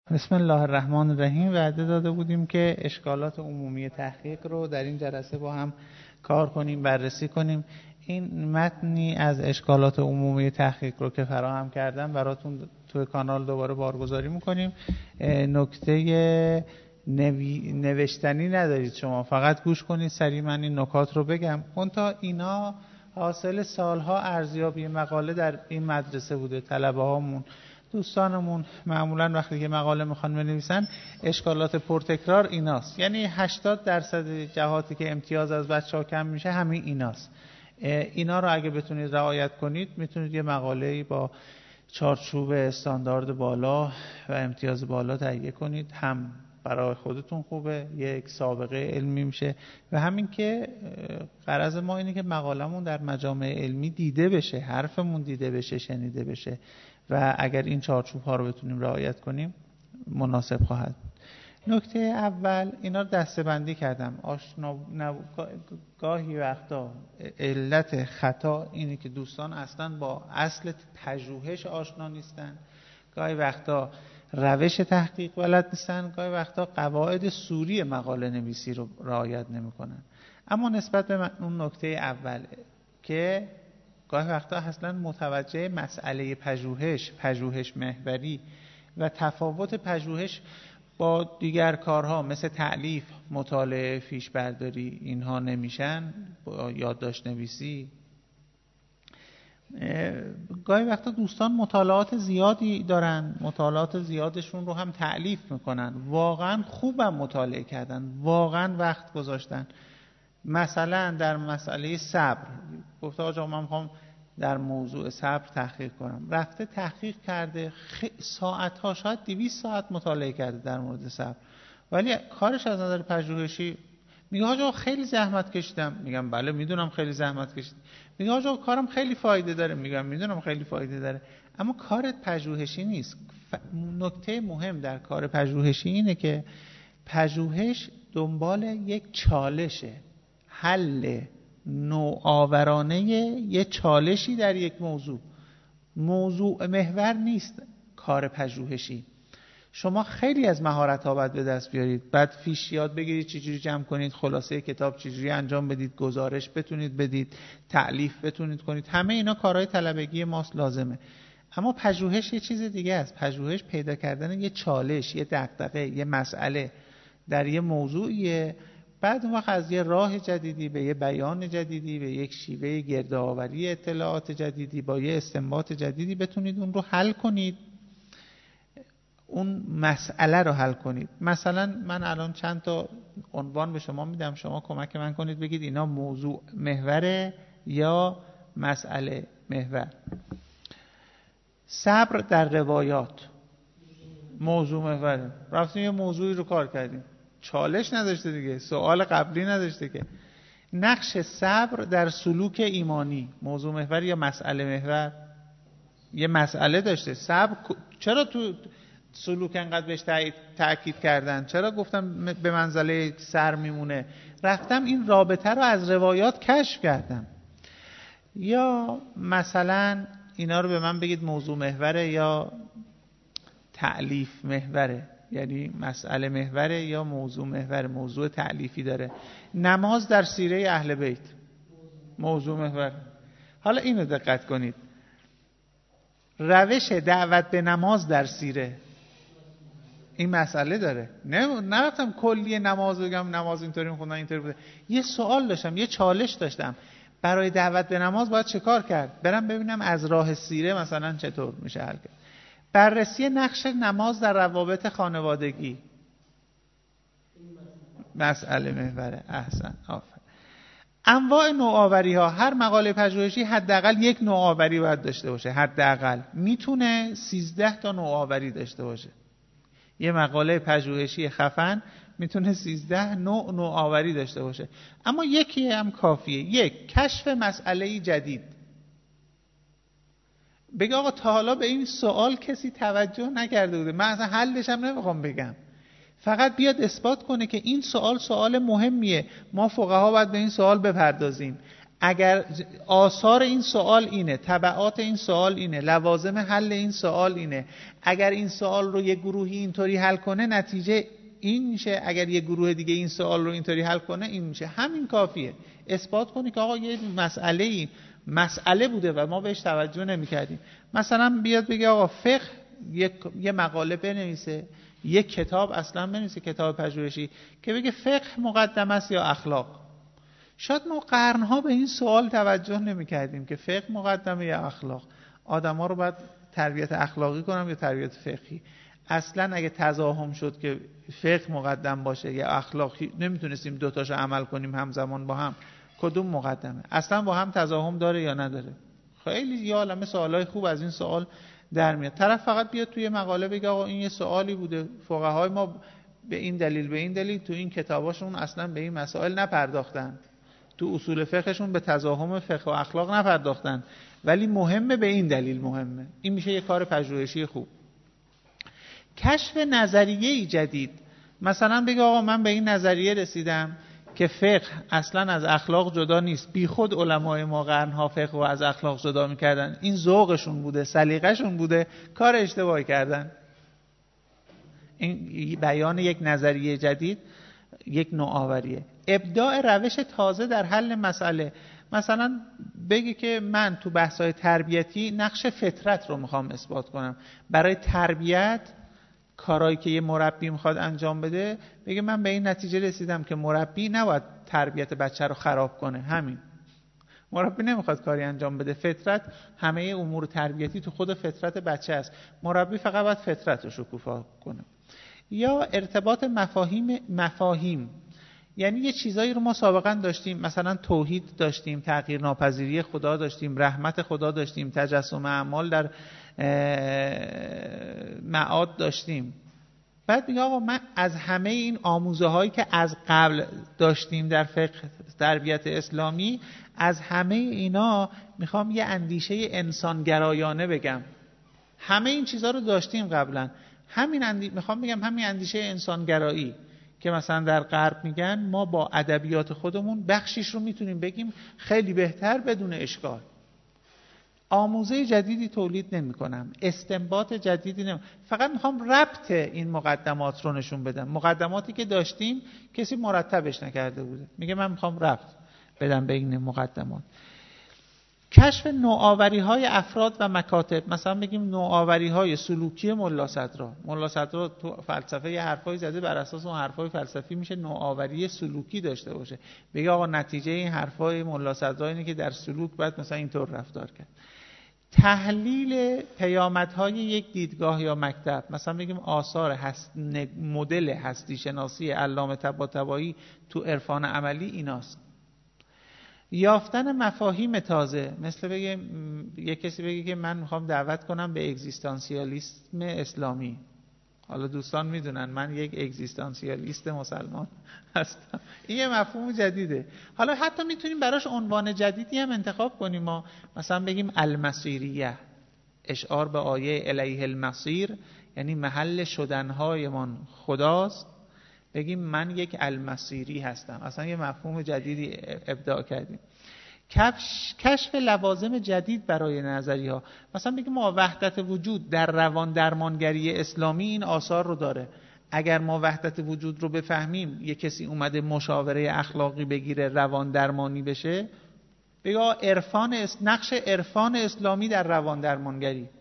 بسم الله الرحمن الرحیم. وعده داده بودیم که اشکالات عمومی تحقیق رو در این جلسه با هم کار کنیم، بررسی کنیم. این متنی از اشکالات عمومی تحقیق رو که فراهم کردم براتون توی کانال دوباره بارگذاری میکنیم. نکته نوشتنی ندارید شما، فقط گوش کنید سریع من این نکات رو بگم. منتها اینا حاصل سالها ارزیابی مقاله در این مدرسه بوده. طلبه هامون، دوستانمون معمولا وقتی که مقاله میخوان بنویسن اشکالات پرتکرار ایناست. یعنی 80% جهاتی که امتیاز از بچه‌ها کم میشه همین ایناست. اینا رو اگه بتونید رعایت کنید میتونید یه مقاله‌ای با چارچوب استاندارد بالا و امتیاز بالا تهیه کنید. هم برای خودتون خوبه، یک سابقه علمی میشه و همین که غرض ما اینه که مقالمون در مجامع علمی دیده بشه، حرفمون دیده بشه، شنیده بشه و اگر این چارچوب ها رو بتونیم رعایت کنیم مناسب خواهد. نکته اول اینا رو دسته‌بندی کردم. گاهی وقتا علت خطا اینه که دوستان اصلا با اصل پژوهش آشنا نیستن، گاهی وقتا روش تحقیق بلد نیستن، گاهی وقتا قواعد سوری مقاله نویسی رو رعایت نمی‌کنن. اما نسبت به اون نکته اول که گاهی وقتا اصلا متوجه مسئله پژوهش محوری و تفاوت پژوهش با دیگر کارها مثل تألیف، مطالعه، فیش برداری اینها نمیشن، با یادداشت نویسی. گاهی وقتا دوستان مطالعات زیادی دارن، مطالعات زیادشون رو هم تألیف میکنن، واقعا خوبم مطالعه کردن، واقعا وقت گذاشتن. مثلا در مسئله صبر گفته آقا من میخوام در موضوع صبر تحقیق کنم، رفته تحقیق کرده، ساعتها شاید 200 ساعت مطالعه کرده در مورد صبر، ولی کارش از نظر پژوهشی میگه آقا خیلی زحمت کشیدم. میگم بله میدونم خیلی زحمت کشیدی. میگه آقا کارم خیلی فایده داره. میگم میدونم خیلی فایده داره، اما کارت پژوهشی نیست. نکته مهم در کار پژوهشی اینه که پژوهش دنبال یک چالشه، حل نوآورانه یه چالشی در یک موضوع محور نیست کار پژوهشی. شما خیلی از مهارت‌ها باید به دست بیارید، بعد فیش یاد بگیرید چجوری جمع کنید، خلاصه کتاب چجوری انجام بدید، گزارش بتونید بدید، تألیف بتونید کنید. همه اینا کارهای طلبگی ماست، لازمه. اما پژوهش یه چیز دیگه است. پژوهش پیدا کردن یه چالش، یه دغدغه، یه مسئله در یه موضوعیه. بعد اون وقت از یه راه جدیدی به یه بیان جدیدی، به یک شیوه گردآوری اطلاعات جدیدی، با یه استنباط جدیدی بتونید اون رو حل کنید، اون مسئله رو حل کنید. مثلا من الان چند تا عنوان به شما میدم، شما کمک من کنید بگید اینا موضوع محوره یا مسئله محور. صبر در روایات موضوع محوره. رفتیم یه موضوعی رو کار کردیم، چالش نداشته دیگه، سوال قبلی نداشته که. نقش صبر در سلوک ایمانی موضوع محور یا مسئله محور؟ یه مسئله داشته. صبر چرا تو سلوک انقدر بهش تأکید کردن؟ چرا گفتم به منزله سر میمونه؟ رفتم این رابطه رو از روایات کشف کردم. یا مثلا اینا رو به من بگید موضوع محوره یا تألیف محوره، یعنی مسئله محوره یا موضوع محوره، موضوع تألیفی داره. نماز در سیره اهل بیت موضوع محور. حالا اینو دقت کنید، روش دعوت به نماز در سیره این مسئله داره. نرفتم کلی نماز بگم نماز اینطوری میخوندن اینطوری بوده. یه سوال داشتم، یه چالش داشتم، برای دعوت به نماز باید چه کار کرد؟ برم ببینم از راه سیره مثلا چطور میشه حل کرد. بررسی نقش نماز در روابط خانوادگی مسئله محوره. احسن، آفرین. انواع نوآوری ها، هر مقاله پژوهشی حداقل یک نوآوری باید داشته باشه، حداقل میتونه 13 تا نوآوری داشته باشه. یه مقاله پژوهشی خفن میتونه 13 نوآوری داشته باشه، اما یکی هم کافیه. یک، کشف مسئله جدید. بگه آقا تا حالا به این سوال کسی توجه نکرده بوده، من اصلا حلش هم نمیخوام بگم، فقط بیاد اثبات کنه که این سوال مهمیه، ما فقها باید به این سوال بپردازیم. اگر آثار این سوال اینه، تبعات این سوال اینه، لوازم حل این سوال اینه، اگر این سوال رو یه گروهی اینطوری حل کنه نتیجه این میشه، اگر یه گروه دیگه این سوال رو اینطوری حل کنه این میشه. همین کافیه اثبات کنی که آقا یه مسئله بوده و ما بهش توجه نمی‌کردیم. مثلا بیاد بگه آقا فقه یه مقاله بنویسه، یک کتاب اصلا بنویسه، کتاب پژوهشی که بگه فقه مقدم است یا اخلاق. شاید ما قرنها به این سوال توجه نمی‌کردیم که فقه مقدمه یا اخلاق، آدم‌ها رو باید تربیت اخلاقی کنم یا تربیت فقهی. اصلا اگه تزاحم شد که فقه مقدم باشه یا اخلاقی، نمیتونستیم دوتاشو عمل کنیم همزمان با هم، کدوم مقدمه؟ اصلا با هم تزاحم داره یا نداره؟ خیلی یه عالمه سوالای خوب از این سوال در میاد. طرف فقط بیاد توی مقاله بگه آقا این یه سوالی بوده، فقهای ما به این دلیل تو این کتاباشون اصلا به این مسائل نپرداختن، تو اصول فقهشون به تزاحم فقه و اخلاق نپرداختن، ولی مهمه به این دلیل مهمه. این میشه یه کار پژوهشی خوب. کشف نظریه‌ای جدید، مثلا بگه آقا من به این نظریه رسیدم که فقه اصلا از اخلاق جدا نیست، بی خود علمای ما قرنها فقه رو از اخلاق جدا میکردن، این ذوقشون بوده، سلیقه‌شون بوده، کار اشتباهی کردن. این بیان یک نظریه جدید، یک نوآوریه. ابداع روش تازه در حل مسئله، مثلا بگی که من تو بحث‌های تربیتی نقش فطرت رو میخوام اثبات کنم. برای تربیت کارهایی که یه مربی میخواد انجام بده، بگه من به این نتیجه رسیدم که مربی نباید تربیت بچه رو خراب کنه. همین، مربی نمیخواد کاری انجام بده، فطرت همه امور تربیتی تو خود فطرت بچه است، مربی فقط باید فطرت رو شکوفا کنه. یا ارتباط مفاهیم، یعنی یه چیزایی رو ما سابقا داشتیم، مثلا توحید داشتیم، تغییر ناپذیری خدا داشتیم، رحمت خدا داشتیم، تجسم اعمال در معاد داشتیم. بعد میگه آقا من از همه این آموزه هایی که از قبل داشتیم در فقه تربیت اسلامی، از همه اینا میخوام یه اندیشه انسانگرایانه بگم. همه این چیزها رو داشتیم قبلا، میخوام بگم همین اندیشه انسانگرایی که مثلا در غرب میگن، ما با ادبیات خودمون بخشیش رو میتونیم بگیم خیلی بهتر بدون اشکال. آموزه جدیدی تولید نمی کنم، استنباط جدیدی فقط میخوام ربط این مقدمات رو نشون بدم. مقدماتی که داشتیم کسی مرتبش نکرده بوده، میگه من میخوام ربط بدم به این مقدمات. کشف نوآوری‌های افراد و مکاتب، مثلا بگیم نوآوری‌های سلوکی ملا صدرا تو فلسفه یه حرفایی زده، بر اساس اون حرفای فلسفی میشه نوآوری سلوکی داشته باشه. بگه آقا نتیجه این حرفای ملا صدرا اینه که در سلوک باید مثلا اینطور رفتار کرد. تحلیل پیامدهای یک دیدگاه یا مکتب، مثلا بگیم آثار مدل هستی شناسی علامه طباطبایی تو عرفان عملی ایناست. یافتن مفاهیم تازه، مثل بگه یک کسی بگه که من میخوام دعوت کنم به اگزیستانسیالیسم اسلامی. حالا دوستان میدونن من یک اگزیستانسیالیست مسلمان هستم، این یه مفهوم جدیده. حالا حتی میتونیم براش عنوان جدیدی هم انتخاب کنیم، ما مثلا بگیم المصیریه، اشعار به آیه الیه المصیر، یعنی محل شدنهایمان خداست. بگیم من یک المصیری هستم، اصلا یه مفهوم جدیدی ابداع کردیم. کشف لوازم جدید برای نظریه ها، مثلا بگیم ما وحدت وجود در روان درمانگری اسلامی این آثار رو داره. اگر ما وحدت وجود رو بفهمیم، یه کسی اومده مشاوره اخلاقی بگیره روان درمانی بشه، بگه نقش عرفان اسلامی در روان درمانگری،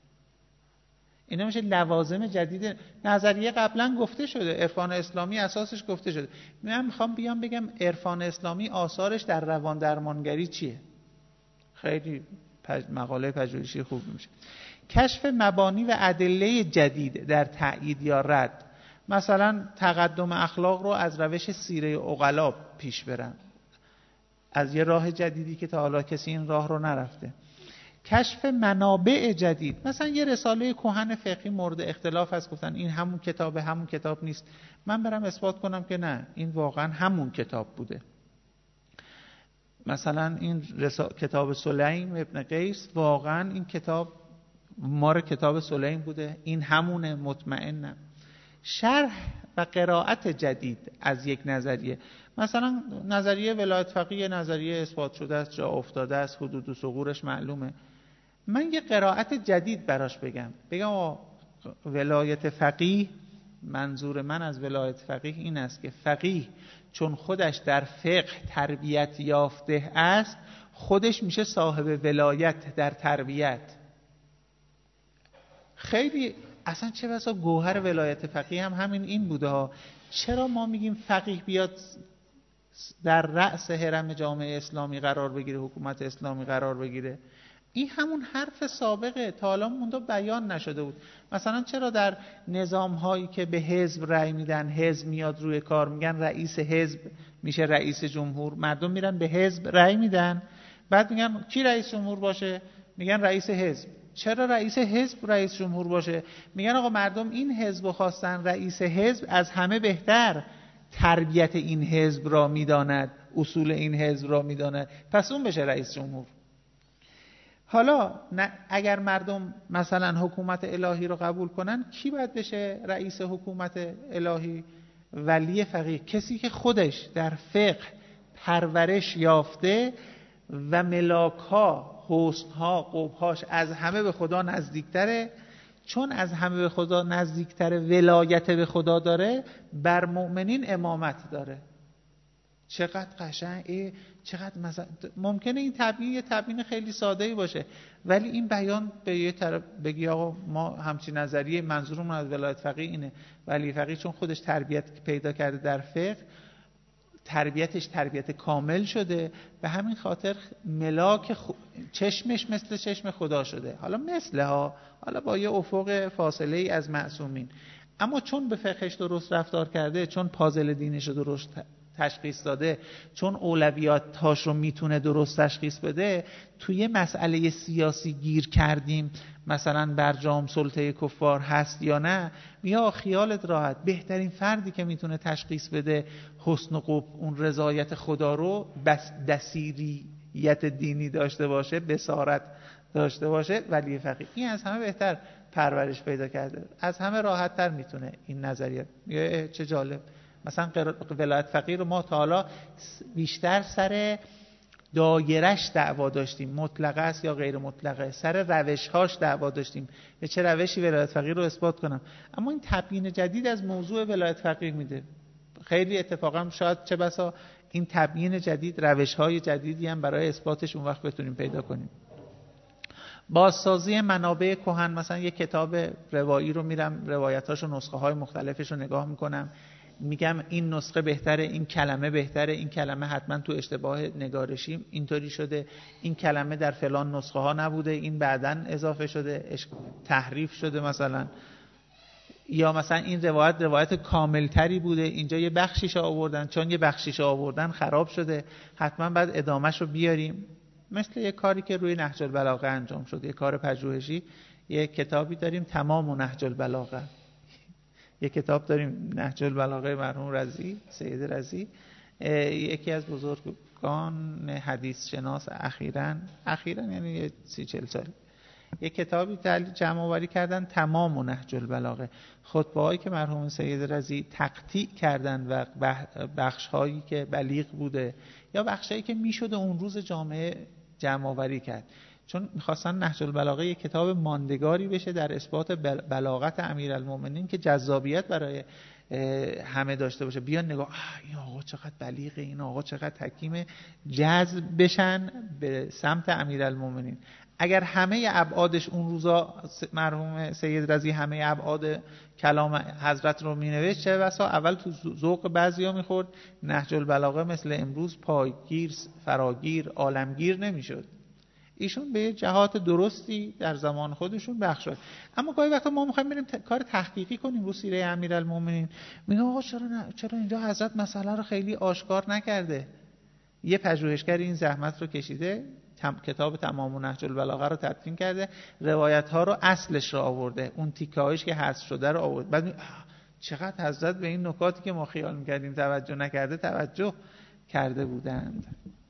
اینا میشه لوازم جدید. نظریه قبلا گفته شده، عرفان اسلامی اساسش گفته شده. من میخوام بگم عرفان اسلامی آثارش در روان درمانگری چیه. خیلی مقاله پژوهشی خوب میشه. کشف مبانی و ادله جدید در تأیید یا رد، مثلا تقدم اخلاق رو از روش سیره عقلا پیش برن، از یه راه جدیدی که تا حالا کسی این راه رو نرفته. کشف منابع جدید، مثلا یه رساله کهن فقهی مورد اختلاف هست، گفتن این همون کتاب نیست، من برم اثبات کنم که نه، این واقعا همون کتاب بوده. مثلا این کتاب سلیم ابن قیس، واقعا این کتاب کتاب سلیم بوده، این همونه، مطمئنم. شرح و قرائت جدید از یک نظریه. مثلا نظریه ولایت فقیه نظریه اثبات شده است، جا افتاده است، حدود و ثغورش معلومه. من یه قرائت جدید براش بگم ولایت فقیه، منظور من از ولایت فقیه این است که فقیه چون خودش در فقه تربیت یافته است، خودش میشه صاحب ولایت در تربیت. خیلی اصلا چه بسا گوهر ولایت فقیه هم همین این بوده ها. چرا ما میگیم فقیه بیاد در رأس هرم جامعه اسلامی قرار بگیره، حکومت اسلامی قرار بگیره؟ این همون حرف سابقه، تا حالا مونده بیان نشده بود. مثلا چرا در نظام هایی که به حزب رأی میدن، حزب میاد روی کار، میگن رئیس حزب میشه رئیس جمهور، مردم میرن به حزب رأی میدن، بعد میگن کی رئیس جمهور باشه؟ میگن رئیس حزب. چرا رئیس حزب رئیس جمهور باشه؟ میگن آقا مردم این حزب خواستن، رئیس حزب از همه بهتر تربیت این حزب را میداند، اصول این حزب را میداند، پس اون بشه رئیس جمهور. حالا اگر مردم مثلا حکومت الهی رو قبول کنن، کی باید بشه رئیس حکومت الهی؟ ولی فقیه، کسی که خودش در فقه پرورش یافته و ملاک‌ها، حسن‌ها، قبح‌هاش از همه به خدا نزدیکتره. چون از همه به خدا نزدیکتره، ولایت به خدا داره، بر مؤمنین امامت داره. چقدر قشنگ، چقدر مثلا ممکنه این یه تبیین خیلی ساده‌ای باشه، ولی این بیان به یه طرف بگی آقا ما همچین نظریه، منظورمون از ولایت فقیه اینه. ولی فقیه چون خودش تربیت پیدا کرده در فقه، تربیتش تربیت کامل شده، به همین خاطر ملاک چشمش مثل چشم خدا شده. حالا با یه افق فاصله ای از معصومین، اما چون به فقهش درست رفتار کرده، چون پازل دینش رو درست تشخیص داده، چون اولویاتاش رو میتونه درست تشخیص بده، توی مسئله سیاسی گیر کردیم مثلا برجام سلطه کفار هست یا نه، یا خیالت راحت بهترین فردی که میتونه تشخیص بده حسن و قبح، اون رضایت خدا رو، بس دسیریت دینی داشته باشه، بصارت داشته باشه، ولی فقیه. این از همه بهتر پرورش پیدا کرده، از همه راحت تر میتونه این نظریه. چه جالب، مثلا ولایت فقیه رو ما تا حالا بیشتر سر دایرش دعوا داشتیم، مطلقه است یا غیر مطلقه، سر روش‌هاش دعوا داشتیم، به چه روشی ولایت فقیه رو اثبات کنم. اما این تبیین جدید از موضوع ولایت فقیه میده. خیلی اتفاقا شاید چه بسا این تبیین جدید، روش‌های جدیدی هم برای اثباتش اون وقت بتونیم پیدا کنیم. بازسازی منابع کهن، مثلا یک کتاب روایی رو میرم روایتاش و نسخه های مختلفش رو نگاه میکنم، میگم این نسخه بهتره، این کلمه بهتره، این کلمه حتما تو اشتباه نگارشی اینطوری شده، این کلمه در فلان نسخه ها نبوده، این بعداً اضافه شده، تحریف شده مثلا، یا مثلا این روایت کاملتری بوده، اینجا یه بخشیش آوردن، چون یه بخشیش آوردن خراب شده، حتما بعد ادامهش رو بیاریم. مثل یه کاری که روی نهج البلاغه انجام شده، یه کار پژوهشی، یه کتابی داریم تمام نهج البلاغه، یه کتاب داریم نهج البلاغه مرحوم رضی، سید رضی، یکی از بزرگان حدیث شناس اخیراً یعنی 30-40 سال یه کتابی جمع آوری کردن تمام نهج البلاغه، خطبه‌هایی که مرحوم سید رضی تقطیع کردن و بخش‌هایی که بلیغ بوده یا بخشایی که میشده اون روز جامعه جمع آوری کرد، چون می‌خواستن نهج البلاغه یک کتاب ماندگاری بشه در اثبات بلاغت امیرالمومنین که جذابیت برای همه داشته باشه. بیان نگاه این آقا چقدر بلیغه، این آقا چقدر حکیمه، جذب بشن به سمت امیرالمومنین. اگر همه ابعادش اون روزا مرحوم سید رضی همه ابعاد کلام حضرت رو مینوشت، چه بسا اول تو ذوق بعضیا میخورد، نهج البلاغه مثل امروز پایگیر، فراگیر، عالمگیر نمیشد. ایشون به جهات درستی در زمان خودشون بخشید. اما گاهی وقتا ما میخوایم بریم کار تحقیقی کنیم رو سیره امیرالمومنین، میگم آقا چرا اینجا حضرت مسئله رو خیلی آشکار نکرده؟ یه پژوهشگر این زحمت رو کشیده، کتاب تمام نهج البلاغه رو تدوین کرده، روایت ها رو اصلش رو آورده، اون تیکه‌هایش که حذف شده رو آورد، بعد چقدر حضرت به این نکاتی که ما خیال می‌کردیم توجه نکرده توجه کرده بودند.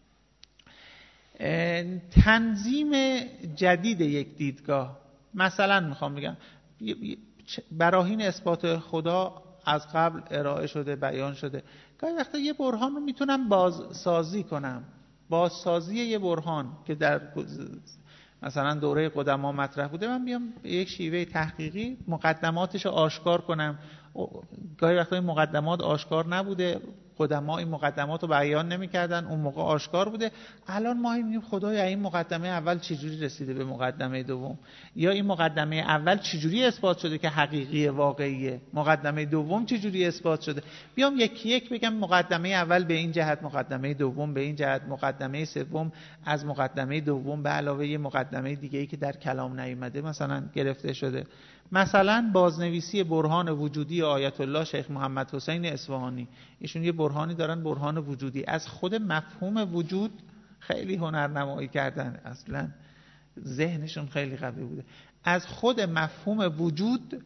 تنظیم جدید یک دیدگاه، مثلا میخوام بگم براهین اثبات خدا از قبل ارائه شده، بیان شده. گاهی وقتا یه برهان رو میتونم بازسازی کنم. بازسازی یه برهان که در مثلا دوره قدما مطرح بوده، من بیام یک شیوه تحقیقی مقدماتش رو آشکار کنم. گاهی وقتا این مقدمات آشکار نبوده، قدما این مقدمات رو بیان نمی‌کردن، اون موقع آشکار بوده. الان ما میگیم خدایا این مقدمه اول چجوری رسیده به مقدمه دوم، یا این مقدمه اول چجوری اثبات شده که حقیقی واقعیه، مقدمه دوم چجوری اثبات شده. بیام یکی یک بگم مقدمه اول به این جهت، مقدمه دوم به این جهت، مقدمه سوم از مقدمه دوم به علاوه یه مقدمه دیگه‌ای که در کلام نیامده مثلا گرفته شده. مثلا بازنویسی برهان وجودی آیت الله شیخ محمد حسین اصفهانی، ایشون یه برهانی دارن، برهان وجودی. از خود مفهوم وجود خیلی هنرنمایی کردن، اصلا ذهنشون خیلی قوی بوده. از خود مفهوم وجود،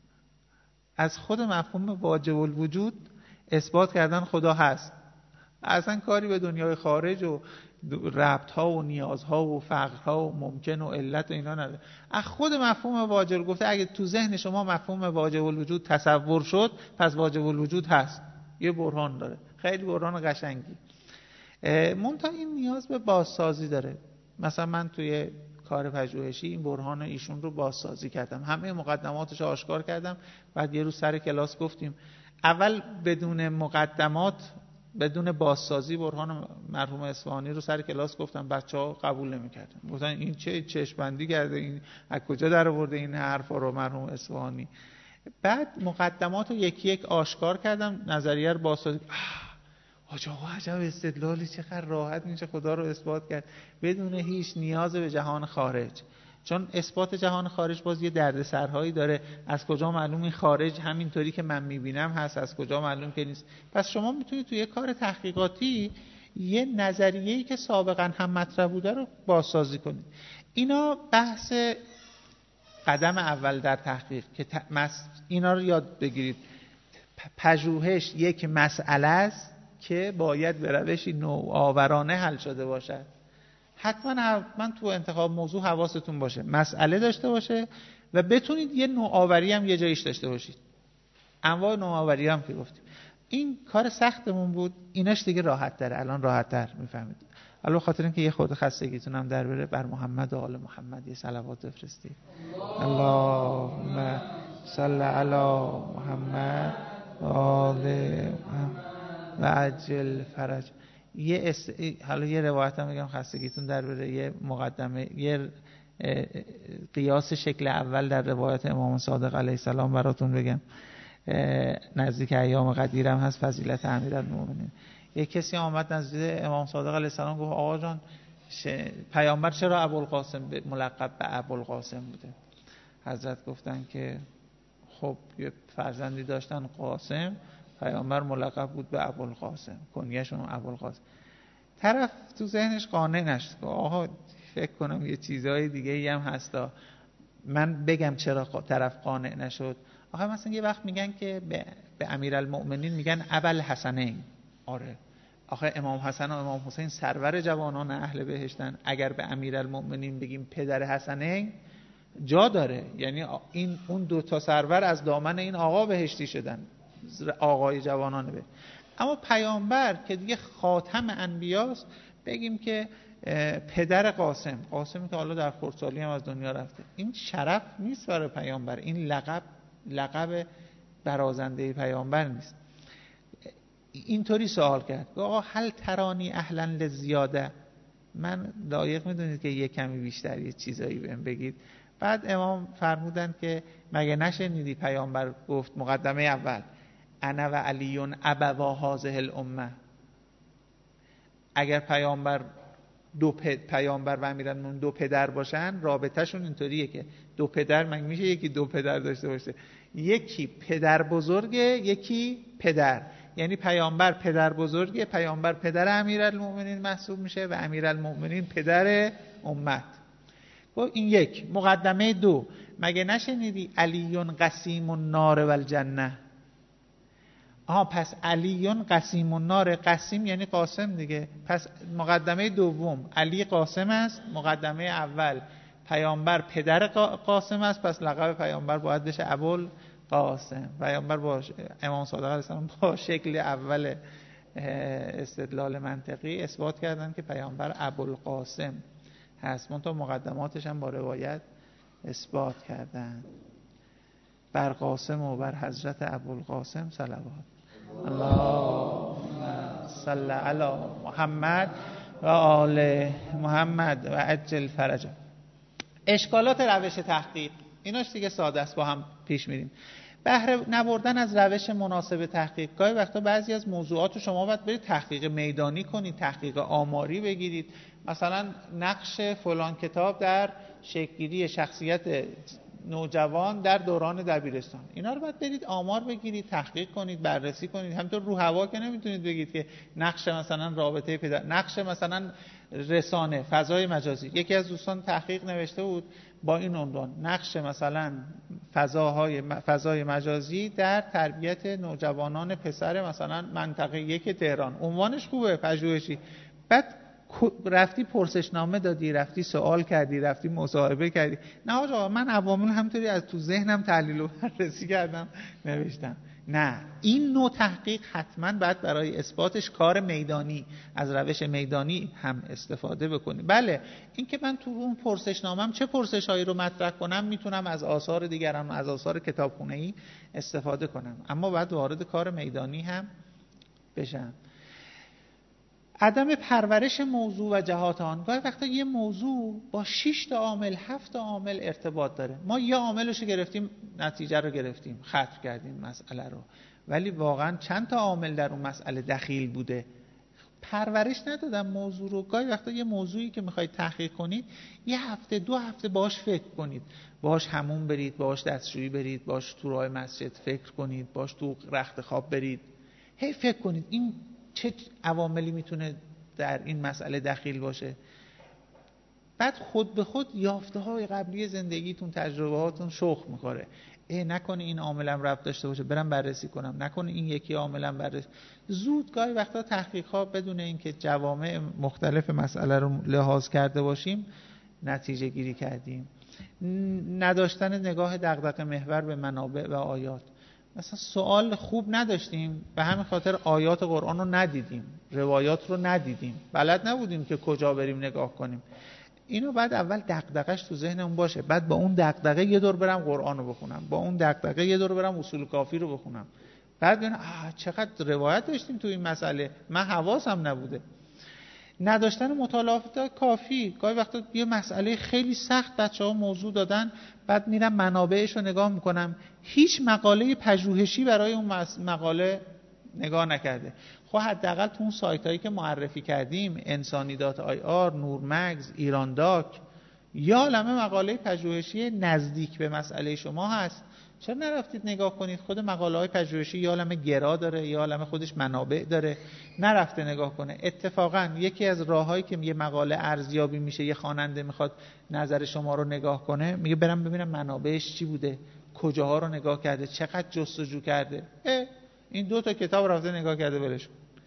از خود مفهوم واجب الوجود اثبات کردن خدا هست. اصلا کاری به دنیای خارج و ربط‌ها و نیازها و فقرها و ممکن و علت و اینا نداره. از خود مفهوم واجب گفته اگه تو ذهن شما مفهوم واجب الوجود تصور شد، پس واجب الوجود هست. یه برهان داره، خیلی برهان قشنگی. منتها این نیاز به بازسازی داره. مثلا من توی کار پژوهشی این برهان ایشون رو بازسازی کردم، همه مقدماتش رو آشکار کردم. بعد یه روز سر کلاس گفتیم اول بدون مقدمات، بدون بازسازی برهان مرحوم اصفهانی رو سر کلاس گفتم، بچه‌ها قبول نمی‌کردن. گفتن این چه چشم‌بندی کرده، این از کجا در آورده این حرفا رو مرحوم اصفهانی. بعد مقدمات رو یکی یک آشکار کردم، نظریه رو بازسازی. آقا عجب استدلالی، چقدر راحت میشه خدا رو اثبات کرد بدون هیچ نیاز به جهان خارج. چون اثبات جهان خارج باز یه دردسرهایی داره. از کجا معلوم این خارج همینطوری که من میبینم هست، از کجا معلوم که نیست. پس شما میتونید توی یه کار تحقیقاتی یه نظریه‌ای که سابقا هم مطرح بوده رو بازسازی کنید. اینا بحث قدم اول در تحقیق که اینا رو یاد بگیرید. پژوهش یک مسئله است که باید به روشی نوآورانه حل شده باشد. حتما تو انتخاب موضوع حواستون باشه، مسئله داشته باشه و بتونید یه نوآوری هم یه جایش داشته باشید. انواع نوآوری هم که گفتیم این کار سختمون بود، ایناش دیگه راحت تره، الان راحت تر میفهمید. الان خاطر اینکه یه خورده خستگیتون هم در بره، بر محمد و آل محمد یه صلوات بفرستید. اللهم صل علی محمد و آل محمد و عجل فرج. حالا یه روایت هم میگم خستگیتون در بره، یه مقدمه، یه قیاس شکل اول در روایت امام صادق علیه السلام براتون بگم. نزدیک ایام قدیر هم هست، فضیلت امیرالمومنین. یه کسی آمد نزدیک امام صادق علیه السلام گفت آقا جان پیامبر چرا ابوالقاسم ملقب به ابوالقاسم بوده؟ حضرت گفتن که خب یه فرزندی داشتن قاسم، پیامبر ملقب بود به ابوالقاسم، کنیه‌شون ابوالقاسم. طرف تو ذهنش قانع نشد، آها فکر کنم یه چیزای دیگه ای هم هستا، من بگم چرا طرف قانع نشد. آخه مثلا یه وقت میگن که به امیرالمؤمنین میگن ابوالحسنین. آره آخه امام حسن و امام حسین سرور جوانان اهل بهشتن، اگر به امیرالمؤمنین بگیم پدر حسنین جا داره، یعنی اون دو تا سرور از دامن این آقا بهشتی شدن، آقای جوانان به. اما پیامبر که دیگه خاتم انبیاست، بگیم که پدر قاسمی که حالا در خردسالی هم از دنیا رفته، این شرف نیست برای پیامبر، این لقب برازنده پیامبر نیست. اینطوری سوال کرد آقا هل ترانی اهلا لزیاده، من لایق میدونید که یه کمی بیشتر یه چیزایی بهم بگید. بعد امام فرمودند که مگه نشنیدی پیامبر گفت مقدمه اول انا و علیون ابوا هذه الامه. اگر پیامبر و امیرالمومنین دو پدر باشن، رابطهشون اینطوریه که دو پدر، مگه میشه یکی دو پدر داشته باشه؟ یکی پدر بزرگه، یکی پدر، یعنی پیامبر پدر بزرگه، پیامبر پدر امیرالمومنین محسوب میشه و امیرالمومنین پدر امت. این یک. مقدمه دو، مگه نشنیدی علیون قسیم النار و الجنه؟ پس علیون قسیم النار، قسیم یعنی قاسم دیگه. پس مقدمه دوم علی قاسم است، مقدمه اول پیامبر پدر قاسم است، پس لقب پیامبر باید بشه ابوالقاسم. قاسم. پیامبر با امام صادق علیه السلام با شکل اول استدلال منطقی اثبات کردن که پیامبر ابوالقاسم هست. منتها مقدماتش هم با روایت اثبات کردن. بر قاسم و بر حضرت ابوالقاسم صلوات. اللهم صل علی محمد و آل محمد و عجل فرجه. اشکالات روش تحقیق، ایناش دیگه ساده است، با هم پیش میریم. بهره نبردن از روش مناسب تحقیق. گاهی وقتا بعضی از موضوعات رو شما باید برید تحقیق میدانی کنید، تحقیق آماری بگیرید. مثلا نقش فلان کتاب در شکل‌گیری شخصیت نوجوان در دوران دبیرستان، اینا رو باید برید آمار بگیرید، تحقیق کنید، بررسی کنید. همینطور رو هوا که نمیتونید بگید که نقش مثلا رابطه پدر، نقش مثلا رسانه، فضای مجازی. یکی از دوستان تحقیق نوشته بود با این عنوان: نقش مثلا فضای مجازی در تربیت نوجوانان پسر مثلا منطقه 1 تهران. عنوانش خوبه، پژوهشی. بعد رفتی پرسشنامه دادی، رفتی سوال کردی، رفتی مصاحبه کردی. نه آقا، من عوامل همینطوری از تو ذهنم تحلیل و بررسی کردم نوشتم. نه، این نوع تحقیق حتما باید برای اثباتش کار میدانی، از روش میدانی هم استفاده بکنی. بله، این که من تو اون پرسشنامه‌ام چه پرسش‌هایی رو مطرح کنم میتونم از آثار دیگران، از آثار کتابخونه‌ای استفاده کنم، اما باید وارد کار میدانی هم بشم. عدم پرورش موضوع و جهات آن. گاهی وقتا یه موضوع با 6 تا عامل، 7 تا عامل ارتباط داره. ما یه عاملشو گرفتیم، نتیجه رو گرفتیم، ختم کردیم مسئله رو، ولی واقعا چند تا عامل در اون مسئله دخیل بوده، پرورش ندادن موضوع رو. گاهی وقتا یه موضوعی که میخواید تحقیق کنید، 1 هفته 2 هفته باهاش فکر کنید، باهاش حموم برید، باهاش دستشویی برید، باهاش تو راه مسجد فکر کنید، باهاش تو رخت خواب برید، هی فکر کنید این چه عواملی میتونه در این مسئله دخیل باشه. بعد خود به خود یافته‌های قبلی زندگیتون، تجربهاتون شخ می‌خوره. نکنه این عاملم ربط داشته باشه، برم بررسی کنم، نکنه این یکی عاملم بررسی. زود گاهی وقتا تحقیق‌ها بدون اینکه جوامع مختلف مسئله رو لحاظ کرده باشیم نتیجه گیری کردیم. نداشتن نگاه دغدغه محور به منابع و آیات. مثلا سوال خوب نداشتیم، به همین خاطر آیات قرآن رو ندیدیم، روایات رو ندیدیم، بلد نبودیم که کجا بریم نگاه کنیم. اینو بعد اول دغدغش تو ذهنمون باشه، بعد با اون دغدغه یه دور برم قرآن رو بخونم، با اون دغدغه یه دور برم اصول کافی رو بخونم، بعد ببینم چقدر روایت داشتیم تو این مسئله، من حواسم نبوده. نداشتن مطالعات کافی. گاهی وقتا یه مسئله خیلی سخت بچه‌ها موضوع دادن، بعد میرم منابعش رو نگاه میکنم، هیچ مقاله پژوهشی برای اون مقاله نگاه نکرده. خب حداقل تو اون سایتایی که معرفی کردیم، انسانی دات آی آر، نورمگز، ایران داک، یا عالمه مقاله پژوهشی نزدیک به مسئله شما هست. چرا نرفتید نگاه کنید؟ خود مقاله‌های پژوهشی یا عالمه گرا داره، یا عالمه خودش منابع داره، نرفته نگاه کنه. اتفاقا یکی از راههایی که یه مقاله ارزیابی میشه، یه خواننده میخواد نظر شما رو نگاه کنه، میگه برم ببینم منابعش چی بوده، کجاها رو نگاه کرده، چقدر جستجو کرده. این 2 تا کتاب رفته نگاه کرده، برش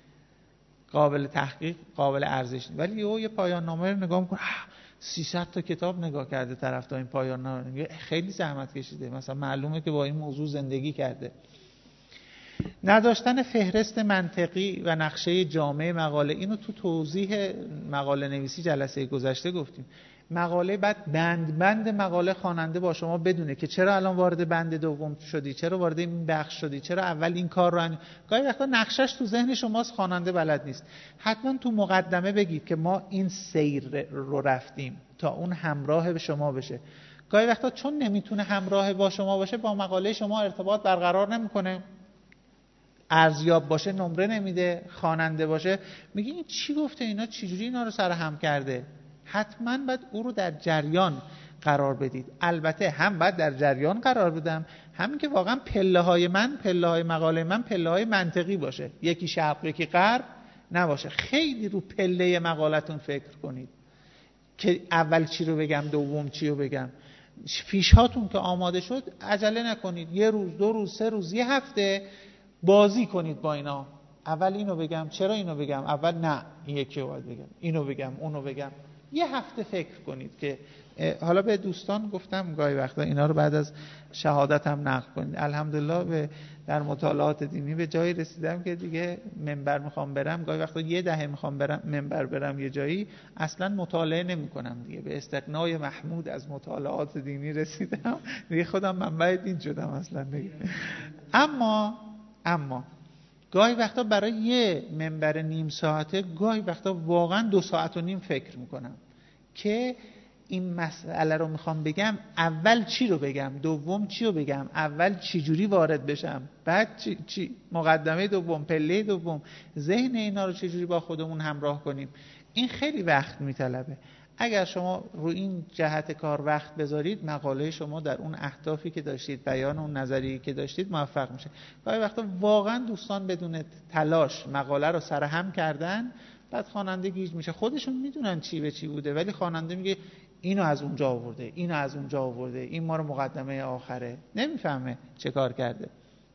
قابل تحقیق، قابل ارزش. ولی یه پایان نامه رو نگاه میکنه، 300 تا کتاب نگاه کرده طرف تا این پایان نامه، خیلی زحمت کشیده، مثلا معلومه که با این موضوع زندگی کرده. نداشتن فهرست منطقی و نقشه جامع مقاله. اینو تو توضیح مقاله نویسی جلسه گذشته گفتیم. مقاله بعد بند مقاله خواننده با شما بدونه که چرا الان وارد بند دوم شدی، چرا وارد این بخش شدی، چرا اول این کار رو گاهی وقتا نقشش تو ذهن شماست، خواننده بلد نیست. حتما تو مقدمه بگید که ما این سیر رو رفتیم تا اون همراه به شما بشه. گاهی وقتا چون نمیتونه همراه با شما باشه، با مقاله شما ارتباط برقرار نمیکنه، ارزیاب باشه نمره نمیده، خواننده باشه میگه این چی گفته، اینا چجوری اینا رو سرهم کرده. حتما باید او رو در جریان قرار بدید. البته هم باید در جریان قرار بدم، همین که واقعا پله های مقاله من پله های منطقی باشه، یکی شرق یکی غرب نباشه. خیلی رو پله مقالتون فکر کنید که اول چی رو بگم، دوم چی رو بگم. فیشهاتون که آماده شد عجله نکنید، 1 روز 2 روز 3 روز 1 هفته بازی کنید با اینا. اول اینو بگم، چرا اینو بگم، اول نه این یکی رو باید بگم، اینو بگم، اونو بگم. یه هفته فکر کنید که حالا به دوستان گفتم گاهی وقتا اینا رو بعد از شهادت هم نقل کنید. الحمدلله در مطالعات دینی به جایی رسیدم که دیگه منبر میخوام برم، گاهی وقتا 10 دقیقه میخوام برم منبر برم یه جایی، اصلا مطالعه نمی کنم دیگه. به استغنای محمود از مطالعات دینی رسیدم دیگه، خودم منبع دین شدم اصلا دیگه. اما گاهی وقتا برای یه منبر نیم ساعته، گاهی وقتا واقعا 2 ساعت و نیم فکر میکنم که این مسئله رو میخوام بگم، اول چی رو بگم، دوم چی رو بگم، اول چی جوری وارد بشم، بعد چی مقدمه دوم، پله دوم، ذهن اینا رو چه جوری با خودمون همراه کنیم. این خیلی وقت میطلبه. اگر شما رو این جهت کار وقت بذارید، مقاله شما در اون اهدافی که داشتید، بیان اون نظریه‌ای که داشتید موفق میشه. گاهی وقتا واقعا دوستان بدون تلاش مقاله رو سرهم کردن، بعد خواننده گیج میشه. خودشون میدونن چی به چی بوده، ولی خواننده میگه اینو از اونجا آورده، اینو از اونجا آورده، این ما رو مقدمه آخره، نمیفهمه چه کار کرده.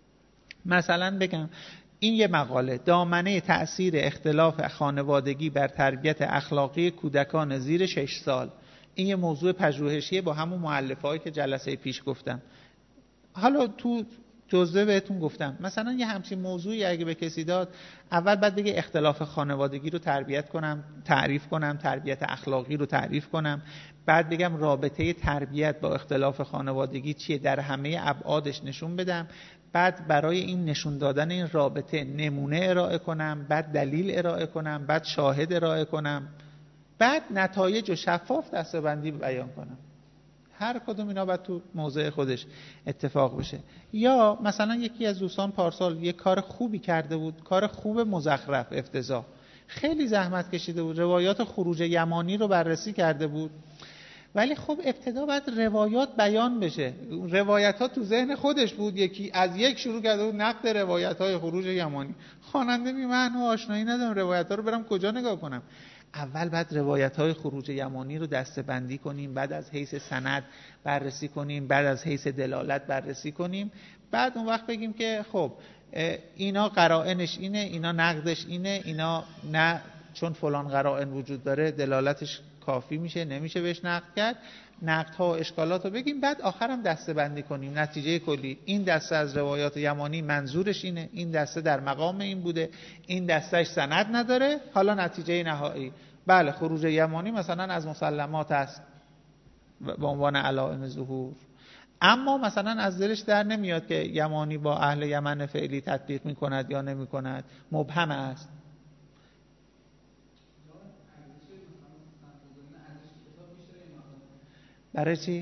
مثلا بگم این یه مقاله، دامنه تأثیر اختلاف خانوادگی بر تربیت اخلاقی کودکان زیر 6 سال. این یه موضوع پژوهشیه با همون مؤلفه‌ای که جلسه پیش گفتم. حالا تو جزوه بهتون گفتم مثلا یه همچین موضوعی اگه به کسی داد، اول بعد بگه اختلاف خانوادگی رو تعریف کنم، تربیت اخلاقی رو تعریف کنم، بعد بگم رابطه تربیت با اختلاف خانوادگی چیه، در همه ابعادش نشون بدم، بعد برای این نشون دادن این رابطه نمونه ارائه کنم، بعد دلیل ارائه کنم، بعد شاهد ارائه کنم، بعد نتایج و شفاف دسته‌بندی بیان کنم. هر کدوم اینا باید تو موضع خودش اتفاق بشه. یا مثلا یکی از دوستان پارسال یک کار خوبی کرده بود، کار خوب مزخرف افتضاح، خیلی زحمت کشیده بود، روایات خروج یمانی رو بررسی کرده بود، ولی خب ابتدا باید روایات بیان بشه. روایت ها تو ذهن خودش بود، یکی از یک شروع کرده بود نقد روایت های خروج یمانی. خواننده می من آشنایی ندارم روایت ها رو برم کجا نگاه کنم. اول بعد روایت های خروج یمانی رو دسته‌بندی کنیم، بعد از حیث سند بررسی کنیم، بعد از حیث دلالت بررسی کنیم، بعد اون وقت بگیم که خب اینا قرائنش اینه، اینا نقدش اینه، اینا نه چون فلان قرائن وجود داره دلالتش کافی میشه، نمیشه بهش نقد کرد، نقدها و اشکالات رو بگیم، بعد آخرم دسته بندی کنیم نتیجه کلی. این دسته از روایات یمانی منظورش اینه، این دسته در مقام این بوده، این دستهش سند نداره، حالا نتیجه نهایی بله خروج یمانی مثلا از مسلمات است به عنوان علائم ظهور، اما مثلا از دلش در نمیاد که یمانی با اهل یمن فعلی تطبیق میکند یا نمیکند، مبهم است. برای چی؟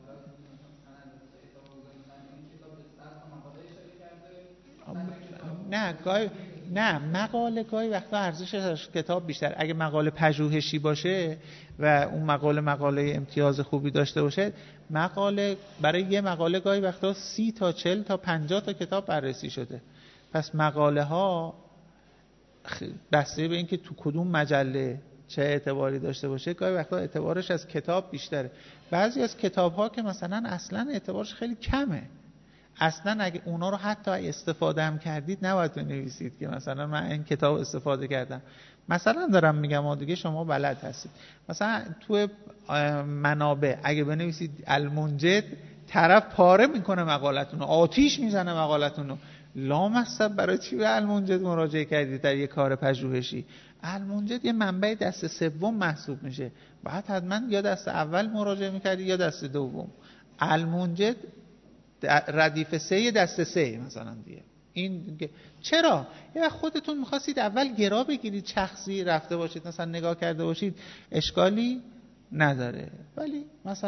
نه مقاله گاهی وقتا ارزش کتاب بیشتر. اگه مقاله پژوهشی باشه و اون مقاله امتیاز خوبی داشته باشه، مقاله برای یه مقاله گاهی وقتا 30 تا 40 تا 50 تا کتاب بررسی شده. پس مقاله ها بسته به اینکه تو کدوم مجله چه اعتباری داشته باشه، گاهی وقتا اعتبارش از کتاب بیشتره. بعضی از کتاب ها که مثلا اصلا اعتبارش خیلی کمه، اصلا اگه اونا رو حتی استفاده هم کردید نباید بنویسید که مثلا من این کتاب استفاده کردم. مثلا دارم میگم دیگه شما بلد هستید، مثلا تو منابع اگه بنویسید المنجد، طرف پاره میکنه مقالتون رو، آتیش میزنه مقالتون رو. لامصب برای چی به المنجد مراجعه کردید در یک کار پژوهشی؟ المنجد یه منبع دست سوم محسوب میشه، بعد حتما یا دست اول مراجعه میکردید یا دست دوم. المنجد ردیف 3 دست 3 مثلا دیگه. این چرا؟ یا خودتون میخواستید اول گرا بگیرید، شخصی رفته باشید مثلا نگاه کرده باشید، اشکالی نداره. ولی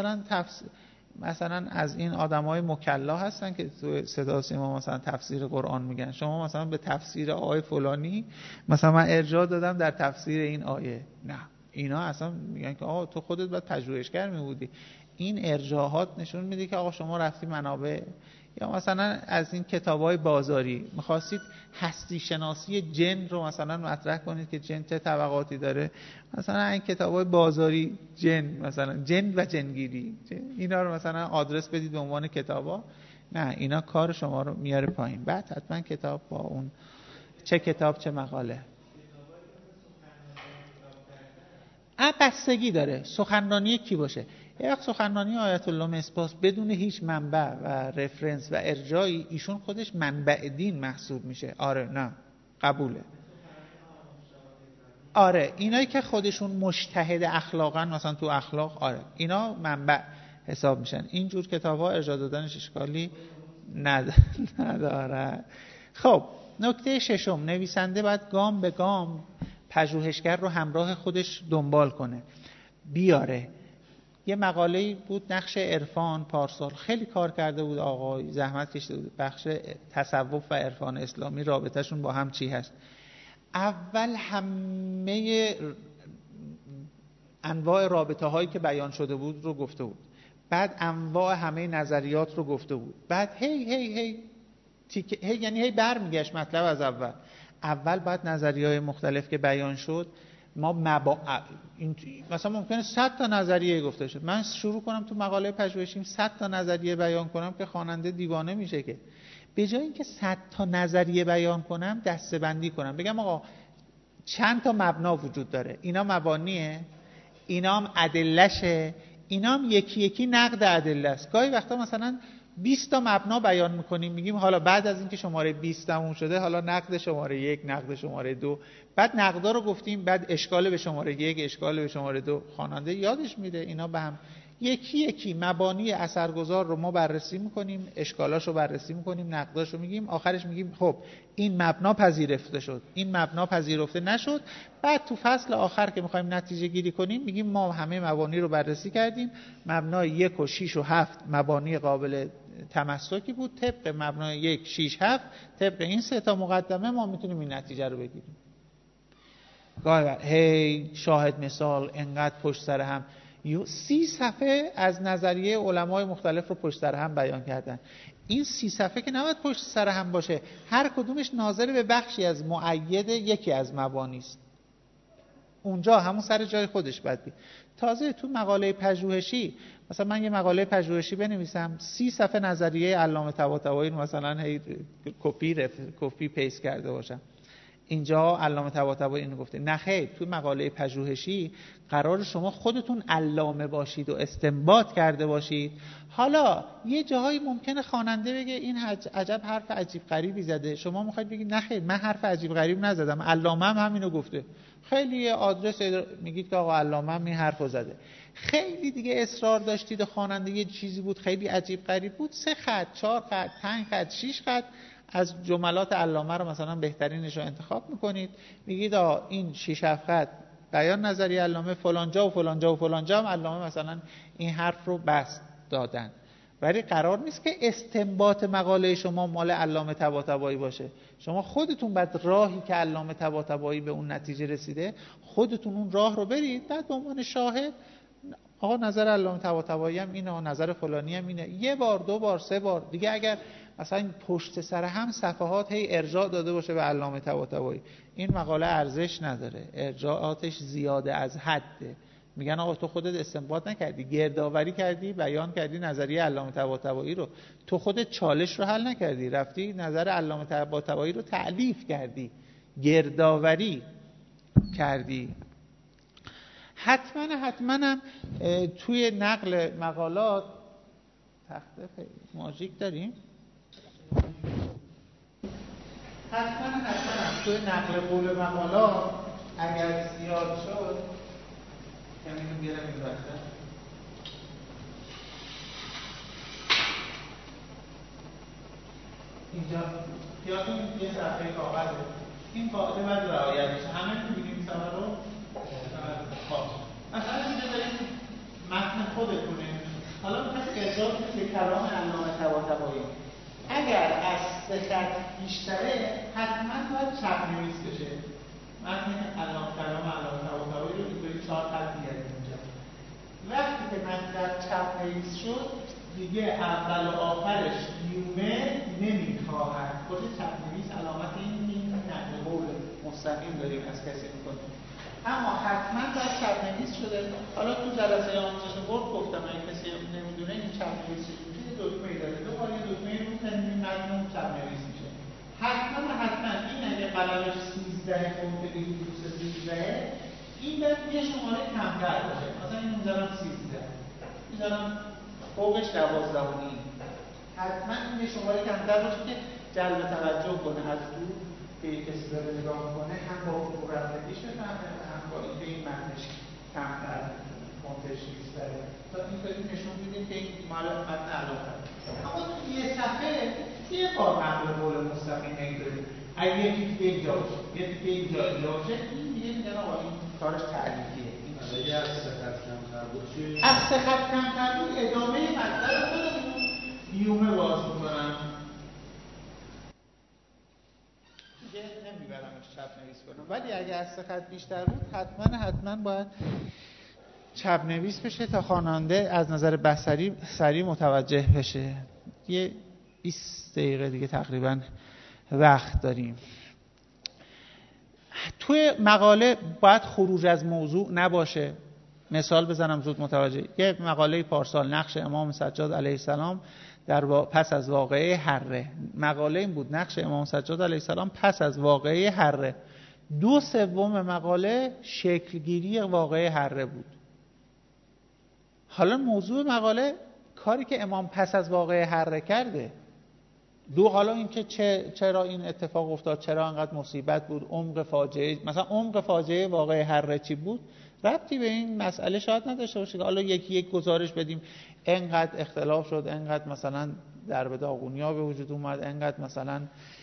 مثلا از این آدمای مکلا هستن که تو صدا سیما مثلا تفسیر قرآن میگن، شما مثلا به تفسیر آیه فلانی مثلا من ارجاع دادم در تفسیر این آیه، نه اینا اصلا میگن که تو خودت باید پژوهشگر میبودی. این ارجاحات نشون میده که آقا شما رفتی منابع. یا مثلا از این کتابای بازاری میخواستید هستی شناسی جن رو مثلا مطرح کنید که جن چه طبقاتی داره، مثلا این کتابای بازاری جن، مثلا جن و جنگیری، اینا رو مثلا آدرس بدید به عنوان کتابا، نه اینا کار شما رو میاره پایین. بعد حتما کتاب با اون چه کتاب چه مقاله. بستگی داره سخنرانی کی باشه. یه وقت سخنرانی آیت الله مصباح بدون هیچ منبع و رفرنس و ارجاعی، ایشون خودش منبع دین محسوب میشه. آره نه قبوله. آره اینایی که خودشون مجتهد اخلاقن، مثلا تو اخلاق، آره اینا منبع حساب میشن. اینجور کتاب‌ها ارجاع دادنش اشکالی نداره. خب نکته ششم، نویسنده باید گام به گام پژوهشگر رو همراه خودش دنبال کنه، بیاره. یه مقاله‌ای بود نقش عرفان، پارسال خیلی کار کرده بود آقای، زحمت کشیده بود، بخش تصوف و عرفان اسلامی رابطه‌شون با هم چی هست. اول همه انواع رابطه هایی که بیان شده بود رو گفته بود، بعد انواع همه نظریات رو گفته بود، بعد هی یعنی هی برمیگشت مطلب از اول بعد نظریه‌های مختلف که بیان شد، ما مثلا ممکنه 100 تا نظریه گفته شد، من شروع کنم تو مقاله پژوهشیم 100 تا نظریه بیان کنم که خواننده دیوانه میشه. که به جای اینکه 100 تا نظریه بیان کنم دسته‌بندی کنم، بگم آقا چند تا مبنا وجود داره، اینا مبانیه، اینا هم ادله‌شه، اینا هم یکی یکی نقد ادله است. گاهی وقتا مثلا 20 تا مبنا بیان میکنیم، میگیم حالا بعد از اینکه شماره 20 تموم شده حالا نقد شماره 1، نقد شماره 2، بعد نقدا رو گفتیم، بعد اشکال به شماره 1، اشکال به شماره 2. خواننده یادش میره اینا به هم یکی یکی مبانی اثرگذار رو ما بررسی میکنیم، اشکالاشو بررسی میکنیم، نقداشو میگیم، آخرش میگیم خب این مبنا پذیرفته شد، این مبنا پذیرفته نشد. بعد تو فصل آخر که میخوایم نتیجه گیری کنیم میگیم ما همه مبانی رو بررسی کردیم، مبنای 1 و 6 و 7 مبانی قابل تمسکی بود، طبق مبنای 1 6 7 طبق این 3 تا مقدمه ما میتونیم این نتیجه رو بگیریم. هی شاهد مثال انقدر پشت سر هم 30 صفحه از نظریه علمای مختلف رو پشت سر هم بیان کردن. این 30 صفحه که نباید پشت سر هم باشه، هر کدومش ناظر به بخشی از مؤید یکی از مبانی است، اونجا همون سر جای خودش باید بید. تازه تو مقاله پژوهشی مثلا من یه مقاله پژوهشی بنویسم 30 صفحه نظریه علامه طباطبایی رو مثلا هی کپی پیست کرده باشم، اینجا علامه طباطبایی اینو گفته. نه خیر، تو مقاله پژوهشی قرار شما خودتون علامه باشید و استنباط کرده باشید. حالا یه جاهایی ممکنه خواننده بگه این عجب حرف عجیب غریبی زده، شما میخواید بگید نه خیر من حرف عجیب غریب نزدم، علامه هم همینو گفته. خیلی آدرس میگید که آقا علامه هم این حرفو زده. خیلی دیگه اصرار داشتید و خواننده یه چیزی بود خیلی عجیب غریب بود، 3 خط 4 خط 5 خط 6 خط از جملات علامه رو مثلا بهترینش رو انتخاب میکنید، میگید این 6 7 خط بیان نظریه علامه، فلانجا و فلانجا و فلانجا هم علامه مثلا این حرف رو بست دادن. ولی قرار نیست که استنباط مقاله شما مال علامه طباطبایی باشه. شما خودتون بعد راهی که علامه طباطبایی به اون نتیجه رسیده خودتون اون راه رو برید، بعد به عنوان شاهد آقا نظر علامه طباطبایی هم اینه، نظر فلانی هم اینه، 1 بار 2 بار 3 بار دیگه. اگر مثلا پشت سر هم صفحات هی ارجاع داده باشه به علامه طباطبایی، این مقاله ارزش نداره، ارجاعاتش زیاده از حده. میگن آقا تو خودت استنباط نکردی، گردآوری کردی، بیان کردی نظریه علامه طباطبایی رو، تو خودت چالش رو حل نکردی، رفتی نظر علامه طباطبایی رو تألیف کردی، گردآوری کردی. حتما هم توی نقل مقالات تخته ماژیک داریم، حتما توی نقل قول مقالات اگر زیاد شد همینو بیارم این وقتا اینجا یادتون یه صفحه کاغذه، این قاعده باید رعایت بشه، همه می‌بینیم صفحه رو. مثلا اینجا داریم متن خودتونه، حالا می‌خواید ارجاع کنید به کلام علامه طباطبایی. اگر از 3 خط بیشتره حتما باید چپ نویس بشه. متن کلام علامه طباطبایی رو اینطوری 4 خط بیاریم اینجا. وقتی که مطلب چپ نویس شد دیگه اول و آخرش نیمه نمیخواهد، خود چپ نویس علامت این نقل قول مستقیم داریم از کسی میکنیم، اما حتما باید چپ نویس شده. حالا تو جلسه آموزش برد گفتم اگه کسی نمیدونه این چپ نویس چجوریه، دکمه داره، 2 بار یه دکمه رو می‌زنیم متن چپ نویس میشه. حتما این اگه قلمش 13 خورده 213 این باید یه شماره کمتر باشه، مثلا این میذارم 13 میذارم فوقش 12 و نیم. حتما این یه شماره کمتر باشه که جلب توجه کنه از تو که یک کسی داره نگاه میکنه، هم با حقوق رفتگیش بفهمه هم با اینکه این متنش کمتر منتش نیستره تا اینطوری نشون میدیم که این مال متن علاقه. اما یه صفحه یه بار نقل قول مستقیم نگذاریم. اگه یکی دیگه اینجا باشه، یکی دیگه اینجا باشه، این دیگه میگن آقا این کارش تعلیقیه. اگه از سه خط کمتر بود چی؟ از سه خط کمتر بود ادامه مطلب خودمون بیومه باز میکنم. دیگه نمیبرمش چپ نویس کنم. ولی اگه از سه خط بیشتر بود حتما باید چپ نویس بشه تا خواننده از نظر بصری سریع متوجه بشه. یه 20 دقیقه دیگه تقریبا وقت داریم. توی مقاله باید خروج از موضوع نباشه. مثال بزنم زود متوجه. یه مقاله پارسال نقش امام سجاد علیه السلام پس از واقعه حره. مقاله این بود نقش امام سجاد علیه السلام پس از واقعه حره. 2/3 مقاله شکلگیری واقعه حره بود. حالا موضوع مقاله کاری که امام پس از واقعه حره کرده. حالا این که چرا این اتفاق افتاد، چرا انقدر مصیبت بود، عمق فاجعه، مثلا عمق فاجعه واقعه حره چی بود، ربطی به این مسئله شاید نداشته باشه که حالا یک گزارش بدیم انقدر اختلاف شد، انقدر مثلا درب داغونیا به وجود اومد، انقدر مثلا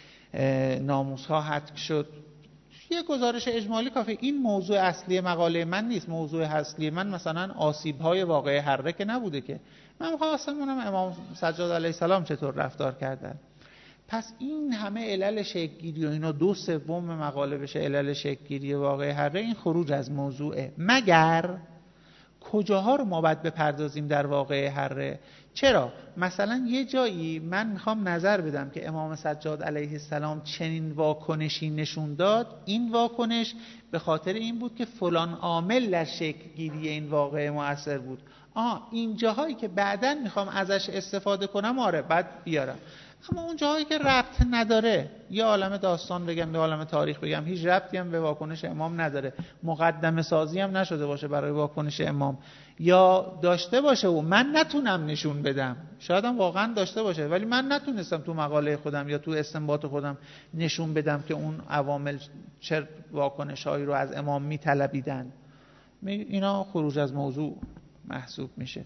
ناموس‌ها هتک شد. یه گزارش اجمالی کافی. این موضوع اصلی مقاله من نیست. موضوع اصلی من مثلا آسیب‌های واقعه حره که نبوده که. من خواستم ببینم امام سجاد علیه السلام چطور رفتار کردن. پس این همه علل شکل‌گیری و اینا 2/3 مقاله بشه علل شکل‌گیری واقعه حره، این خروج از موضوعه. مگر کجاها رو ما باید بپردازیم در واقعه حره؟ چرا؟ مثلا یه جایی من میخوام نظر بدم که امام سجاد علیه السلام چنین واکنشی نشون داد. این واکنش به خاطر این بود که فلان عامل در شکل‌گیری این واقعه مؤثر بود. این جاهایی که بعداً میخوام ازش استفاده کنم آره بعد بیارم. اما اون جاهایی که ربط نداره، یه عالم داستان بگم، یه عالم تاریخ بگم، هیچ ربطی هم به واکنش امام نداره، مقدمه سازی هم نشده باشه برای واکنش امام، یا داشته باشه و من نتونم نشون بدم، شاید هم واقعا داشته باشه ولی من نتونستم تو مقاله خودم یا تو استنباط خودم نشون بدم که اون عوامل چه واکنش‌هایی رو از امام می‌طلبیدن. اینا خروج از موضوع محسوب میشه.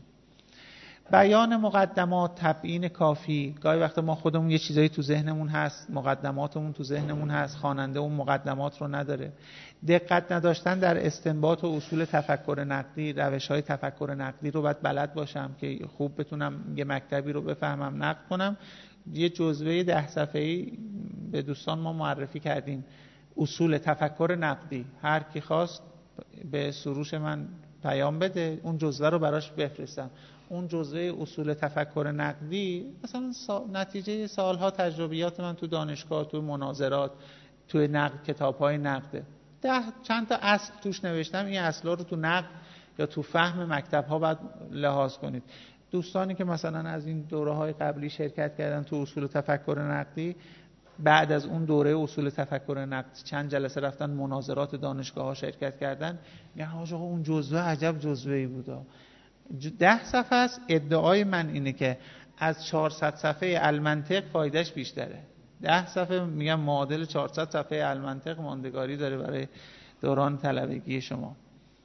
بیان مقدمات، تبیین کافی. گاهی وقتا ما خودمون یه چیزایی تو ذهنمون هست، مقدماتمون تو ذهنمون هست، خواننده اون مقدمات رو نداره. دقت نداشتن در استنباط و اصول تفکر نقدی. روش‌های تفکر نقدی رو باید بلد باشم که خوب بتونم یه مکتبی رو بفهمم، نقد کنم. یه جزوه 10 صفحه‌ای به دوستان ما معرفی کردیم، اصول تفکر نقدی. هر کی خواست به سروش من پیام بده، اون جزوه رو براش بفرستم. اون جزوه اصول تفکر نقدی مثلا نتیجه سالها تجربیات من تو دانشگاه، تو مناظرات، تو نقد، کتاب‌های نقده. چند تا اصل توش نوشتم. این اصلا رو تو نقد یا تو فهم مکتب‌ها باید لحاظ کنید. دوستانی که مثلا از این دوره‌های قبلی شرکت کردن تو اصول تفکر نقدی، بعد از اون دوره اصول تفکر نقد چند جلسه رفتن مناظرات دانشگاه‌ها شرکت کردن، میگن آقا اون جزوه عجب جزوه‌ای بوده. 10 صفحه است. ادعای من اینه که از 400 صفحه المنطق فایدهش بیشتره. 10 صفحه میگم معادل 400 صفحه المنطق ماندگاری داره برای دوران طلبگی شما.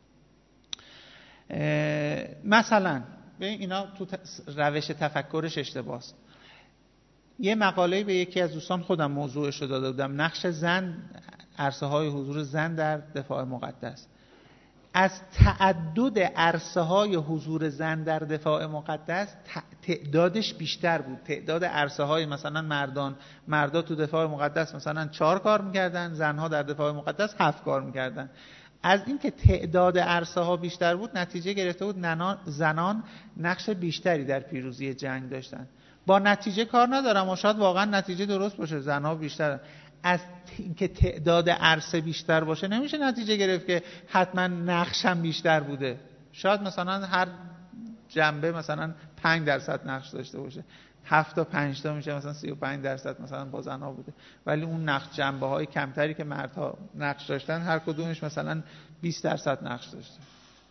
مثلا ببین اینا تو روش تفکرش اشتباهه. یه مقاله به یکی از دوستان خودم موضوعش رو داده بودم، نقش زن، عرصه‌های حضور زن در دفاع مقدس. از تعدد عرصه‌های حضور زن در دفاع مقدس تعدادش بیشتر بود. تعداد عرصه‌های مثلا مردا تو دفاع مقدس مثلا 4 کار می‌کردن، زن‌ها در دفاع مقدس 7 کار می‌کردن. از اینکه تعداد عرصه‌ها بیشتر بود نتیجه گرفته بود زنان نقش بیشتری در پیروزی جنگ داشتن. با نتیجه کار ندارم و شاید واقعا نتیجه درست باشه، زن‌ها بیشتر. از اینکه تعداد عرصه بیشتر باشه نمیشه نتیجه گرفت که حتما نقش هم بیشتر بوده. شاید مثلا هر جنبه مثلا 5% نقش داشته باشه. 7 تا 5 تا میشه مثلا 35% مثلا با زن‌ها بوده، ولی اون نقش جنبه‌های کمتری که مردها نقش داشتن هر کدومش مثلا 20% نقش داشته.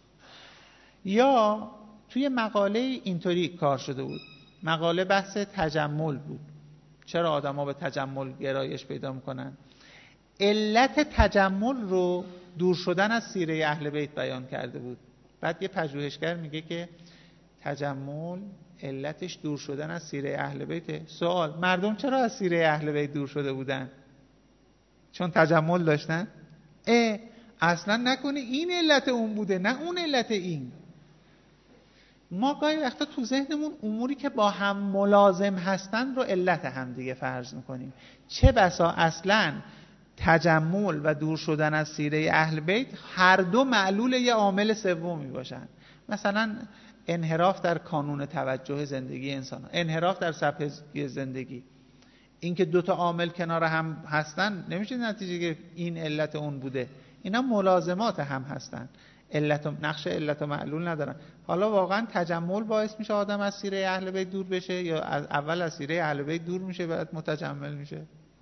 یا توی مقاله اینطوری کار شده بود، مقاله بحث تجمل بود، چرا آدم‌ها به تجمل گرایش پیدا میکنن. علت تجمل رو دور شدن از سیره اهل بیت بیان کرده بود. بعد یه پژوهشگر میگه که تجمل علتش دور شدن از سیره اهل بیت. سوال: مردم چرا از سیره اهل بیت دور شده بودن؟ چون تجمل داشتن؟ اصلا نکنه این علت اون بوده، نه اون علت این. ما گاهی وقتا تو ذهنمون اموری که با هم ملازم هستن رو علت هم دیگه فرض میکنیم، چه بسا اصلا تجمل و دور شدن از سیره اهل بیت هر دو معلول یه عامل سومی باشن. مثلا انحراف در کانون توجه زندگی انسان، انحراف در سبک زندگی، این که دوتا عامل کنار هم هستن نمیشه نتیجه که این علت اون بوده، اینا ملازمات هم هستن، نقش علت و معلول ندارن. حالا واقعا تجمل باعث میشه آدم از سیره اهل بیت دور بشه یا از اول از سیره اهل بیت دور میشه بعد متجمل میشه؟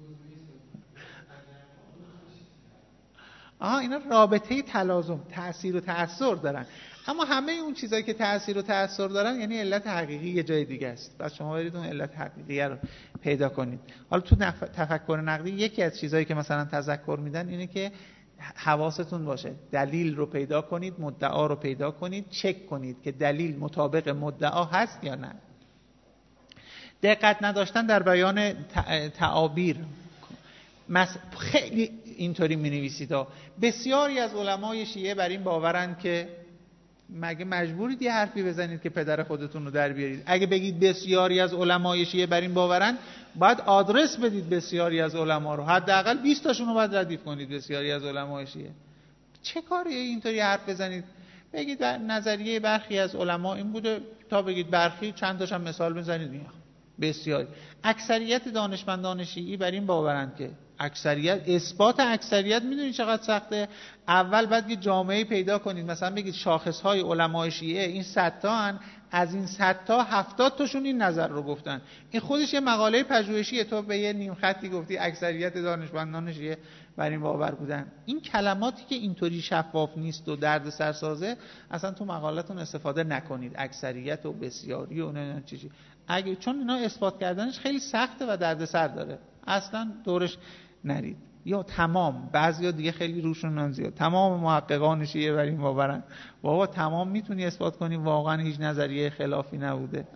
اینا رابطه تلازم، تأثیر و تأثیر دارن، اما همه اون چیزایی که تأثیر و تأثیر دارن یعنی علت حقیقی یه جای دیگه است. پس شما برید اون علت حقیقی رو پیدا کنید. حالا تو تفکر نقدی یکی از چیزایی که مثلا تذکر میدن اینه که حواستون باشه دلیل رو پیدا کنید، مدعا رو پیدا کنید، چک کنید که دلیل مطابق مدعا هست یا نه. دقت نداشتن در بیان تعابیر. خیلی اینطوری می‌نویسید بسیاری از علمای شیعه بر این باورند که مگه مجبورید یه حرفی بزنید که پدر خودتون رو در بیارید؟ اگه بگید بسیاری از علمای شیعه بر این باورند، باید آدرس بدید بسیاری از علما رو، حداقل 20 تاشون رو باید ردیف کنید. بسیاری از علمای شیعه چه کاریه اینطوری حرف بزنید؟ بگید نظریه برخی از علما این بوده، تا بگید برخی چند تاشم مثال بزنید. بسیاری اکثریت دانشمندان شیعی بر این باورند که اکثریت، اثبات اکثریت میدونید چقدر سخته؟ اول باید یه جامعه پیدا کنید، مثلا بگید شاخصهای علمای شیعه این 100 تا هن، از این 100 تا 70 تاشون این نظر رو گفتن. این خودش یه مقاله پژوهشیه، تو به یه نیم خطی گفتی اکثریت دانشمندان شیعه بر این باور بودن. این کلماتی که اینطوری شفاف نیست و درد سرسازه اصلا تو مقالتون استفاده نکنید، اکثریت و بسیاری و نه چیزی، چون اینا اثبات کردنش خیلی سخته و دردسر داره، اصلا دورش نرید. یا تمام، بعضیا دیگه خیلی روشون هم زیاد، تمام محققان شیعه بر این باورن. بابا تمام میتونی اثبات کنی واقعا هیچ نظریه خلافی نبوده.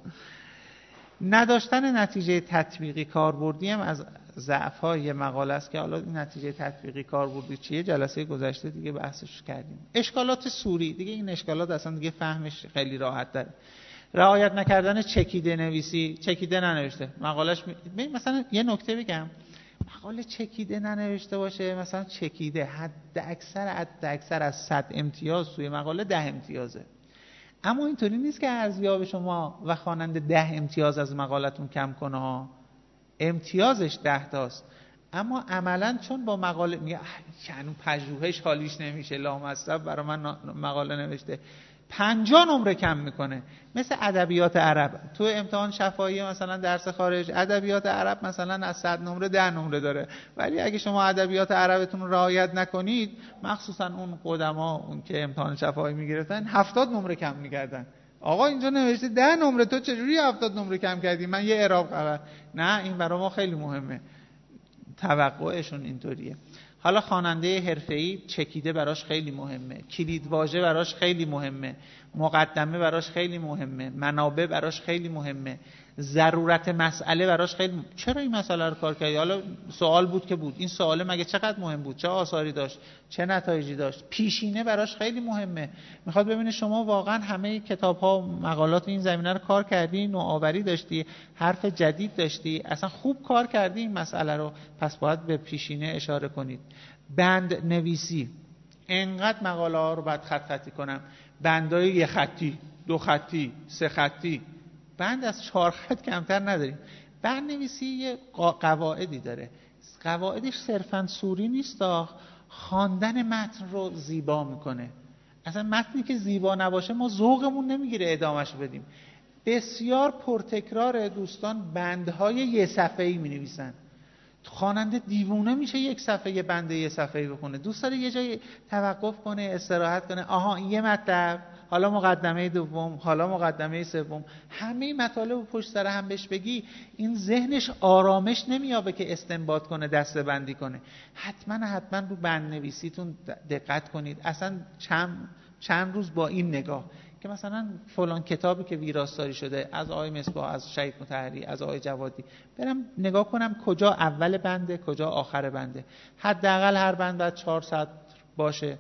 نداشتن نتیجه تطبیقی کاربردی هم از ضعف‌های مقاله است که حالا این نتیجه تطبیقی کاربردی چیه جلسه گذشته دیگه بحثش کردیم. اشکالات سوری دیگه، این اشکالات اصلا دیگه فهمش خیلی راحت داره. رعایت نکردن چکیده نویسی، چکیده ننوشته مقالش مثلا یه نکته بگم، مقاله چکیده ننوشته باشه، مثلا چکیده حد اکثر از 100 امتیاز توی مقاله 10 امتیازه، اما اینطوری نیست که ارزیاب شما و خواننده 10 امتیاز از مقالتون کم کنه ها، امتیازش 10 تاست، اما عملاً چون با مقاله میگه یعنی پژوهش حالیش نمیشه لامصب برای من مقاله نوشته، 50 نمره کم میکنه. مثل ادبیات عرب تو امتحان شفاهی مثلا درس خارج، ادبیات عرب مثلا از 100 نمره 10 نمره داره، ولی اگه شما ادبیات عربتون رو رعایت نکنید، مخصوصا اون قدما اون که امتحان شفاهی میگرفتن 70 نمره کم میکردن. آقا اینجا نوشته 10 نمره، تو چجوری 70 نمره کم کردی؟ من یه اعراب خبر. نه این برای ما خیلی مهمه، توقعشون اینطوریه. حالا خواننده حرفه‌ای چکیده براش خیلی مهمه، کلیدواژه براش خیلی مهمه، مقدمه براش خیلی مهمه، منابع براش خیلی مهمه، ضرورت مسئله براش خیلی چرا این مسئله رو کار کردی؟ حالا سوال بود که بود، این سواله مگه چقدر مهم بود، چه آثاری داشت، چه نتایجی داشت؟ پیشینه براش خیلی مهمه، میخواد ببینه شما واقعا همه کتاب‌ها مقالات این زمینه رو کار کردی، نوآوری داشتی، حرف جدید داشتی، اصلا خوب کار کردی این مسئله رو، پس باید به پیشینه اشاره کنید. بند نویسی، انقدر مقاله ها رو باید خط خطی کنم، بندای 1 خطی، 2 خطی، 3 خطی، بند از 4 خط کمتر نداریم. بند نویسی یه قواعدی داره، قواعدش صرفاً سوری نیست، خواندن متن رو زیبا میکنه. اصلا متنی که زیبا نباشه ما ذوقمون نمیگیره ادامهش بدیم. بسیار پرتکرار دوستان بندهای یه صفحه‌ای می‌نویسن. خواننده دیوونه میشه یک صفحه بنده یه صفحه‌ای بخونه. دوست داره یه جایی توقف کنه، استراحت کنه. آها این یه مطلب، حالا مقدمه دوم، حالا مقدمه سوم، همه مطالب رو پشت سر هم بهش بگی، این ذهنش آرامش نمیابه که استنباط کنه، دسته بندی کنه. حتما رو بند نویسیتون دقت کنید. اصلا چند روز با این نگاه که مثلا فلان کتابی که ویراستاری شده از آقای مصباح، از شهید مطهری، از آقای جوادی، برم نگاه کنم کجا اول بنده، کجا آخر بنده. حداقل هر بند باید 4 سطر باشه.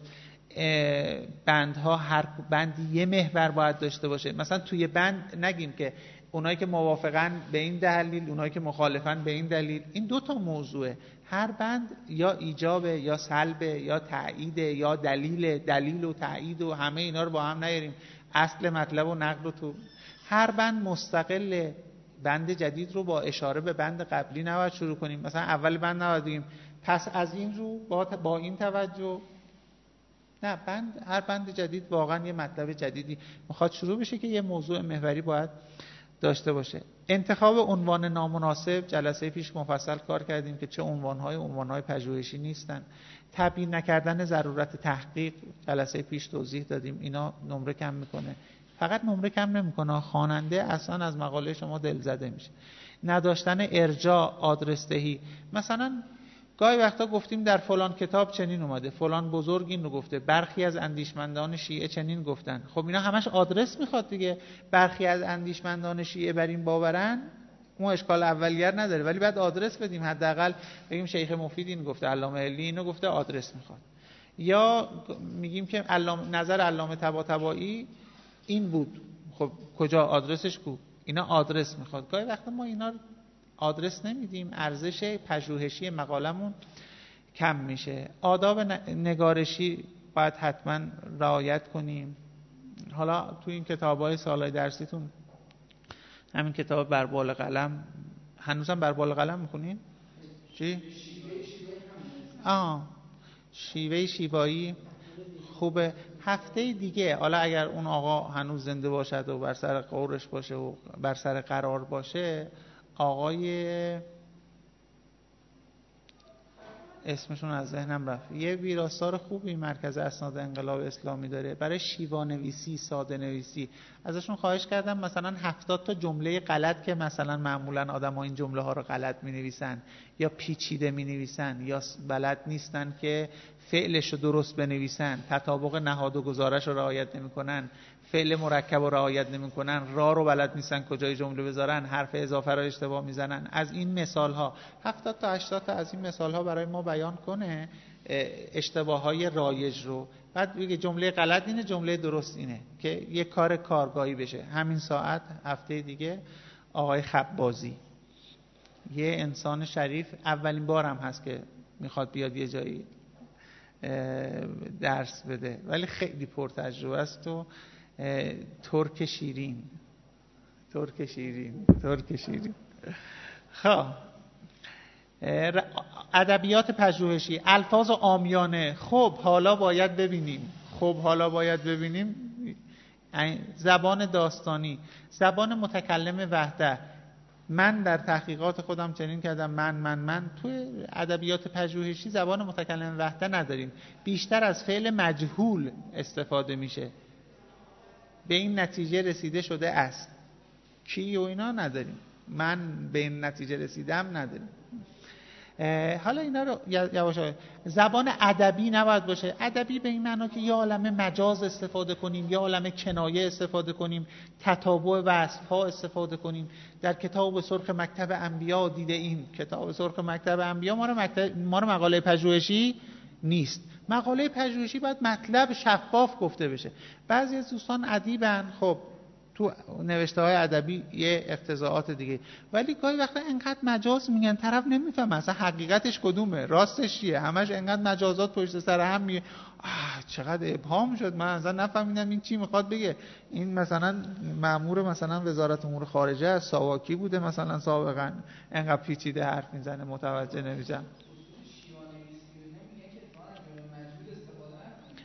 بندها هر بندی یه محور باید داشته باشه. مثلا توی بند نگیم که اونایی که موافقن به این دلیل، اونایی که مخالفن به این دلیل. این 2 تا موضوعه. هر بند یا ایجابه یا سلبه یا تأییده یا دلیل و تأیید و همه اینا رو با هم نیاریم. اصل مطلب و نقد رو تو هر بند مستقل. بند جدید رو با اشاره به بند قبلی نباید شروع کنیم. مثلا اول بند نباید بگیم پس از این رو با این توجه. نه، هر بند جدید واقعا یه مطلب جدیدی میخواد شروع بشه که یه موضوع محوری باید داشته باشه. انتخاب عنوان نامناسب، جلسه پیش مفصل کار کردیم که چه عنوانهای پژوهشی نیستن. تبیین نکردن ضرورت تحقیق، جلسه پیش توضیح دادیم. اینا نمره کم میکنه. فقط نمره کم نمیکنه، خواننده اصلا از مقاله شما دلزده میشه. نداشتن ارجاع، آدرس دهی. مثلا گاهی وقتا گفتیم در فلان کتاب چنین اومده، فلان بزرگ این رو گفته، برخی از اندیشمندان شیعه چنین گفتن. خب اینا همش آدرس میخواد دیگه. برخی از اندیشمندان شیعه بر این باورن، اون اشکال اولیه نداره، ولی بعد آدرس بدیم. حداقل بگیم شیخ مفید این گفته، علامه علی اینو گفته، آدرس میخواد. یا میگیم که نظر علامه طباطبایی این بود، خب کجا آدرسش کو؟ اینا آدرس میخواد. گاهی وقتا ما اینا آدرس نمیدیم، ارزش پژوهشی مقالمون کم میشه. آداب نگارشی باید حتما رعایت کنیم. حالا تو این کتاب‌های سالهای درسیتون همین کتاب بر بال قلم، هنوزم بر بال قلم می‌خونین؟ چی؟ شیوه شیبایی خوبه. هفته دیگه حالا اگر اون آقا هنوز زنده باشد و بر سر قورش باشه و بر سر قرار باشه، آقای اسمشون از ذهنم رفت، یه ویراستار خوبی مرکز اسناد انقلاب اسلامی داره برای شیوا نویسی، ساده نویسی. ازشون خواهش کردم مثلا 70 تا جمله غلط که مثلا معمولا آدم‌ها این جمله ها رو غلط می‌نویسن یا پیچیده می‌نویسن یا بلد نیستن که فعلش رو درست بنویسن، تطابق نهاد و گزارش رو رعایت نمی‌کنن، فعل مرکب رو رعایت نمی‌کنن، را رو بلد نیستن کجای جمله بذارن، حرف اضافه رو اشتباه میزنن. از این مثال‌ها 70 تا 80 تا از این مثال‌ها برای ما بیان کنه، اشتباه‌های رایج رو. بعد بگه جمله غلط اینه، جمله درست اینه، که یه کار کارگاهی بشه. همین ساعت هفته دیگه آقای خبازی، یه انسان شریف، اولین بارم هست که میخواد بیاد یه جایی درس بده، ولی خیلی پرتجربه است و ترک شیرین. خب ادبیات پژوهشی، الفاظ عامیانه. خب حالا باید ببینیم. زبان داستانی، زبان متکلم وحده. من در تحقیقات خودم چنین کردم، من توی ادبیات پژوهشی زبان متکلم وحده نداریم، بیشتر از فعل مجهول استفاده میشه. به این نتیجه رسیده شده است، کی و اینا نداریم. من به این نتیجه رسیدم نداریم. حالا اینا رو یواش. زبان ادبی نباید باشه. ادبی به این معنا که یا عالمه مجاز استفاده کنیم، یا عالمه کنایه استفاده کنیم، تتابع وصف‌ها استفاده کنیم. در کتاب سرخ مکتب انبیا دیده این کتاب سرخ مکتب انبیا ما رو مقاله پژوهشی نیست. مقاله پژوهشی باید مطلب شفاف گفته بشه. بعضی از دوستان ادیبن، خب تو نوشته های ادبی یه اقتضاعات دیگه، ولی گاهی وقتا انقدر مجاز میگن طرف نمیفهمه اصلا حقیقتش کدومه، راستش چیه، همش انقدر مجازات پشت سر هم میگه. چقدر ابهام شد، من اصلا نفهمیدم این چی میخواد بگه. این مثلا مأمور مثلا وزارت امور خارجه از ساواکی بوده مثلا سابقا، انقدر پیچیده حرف میزنه متوجه نمیشم.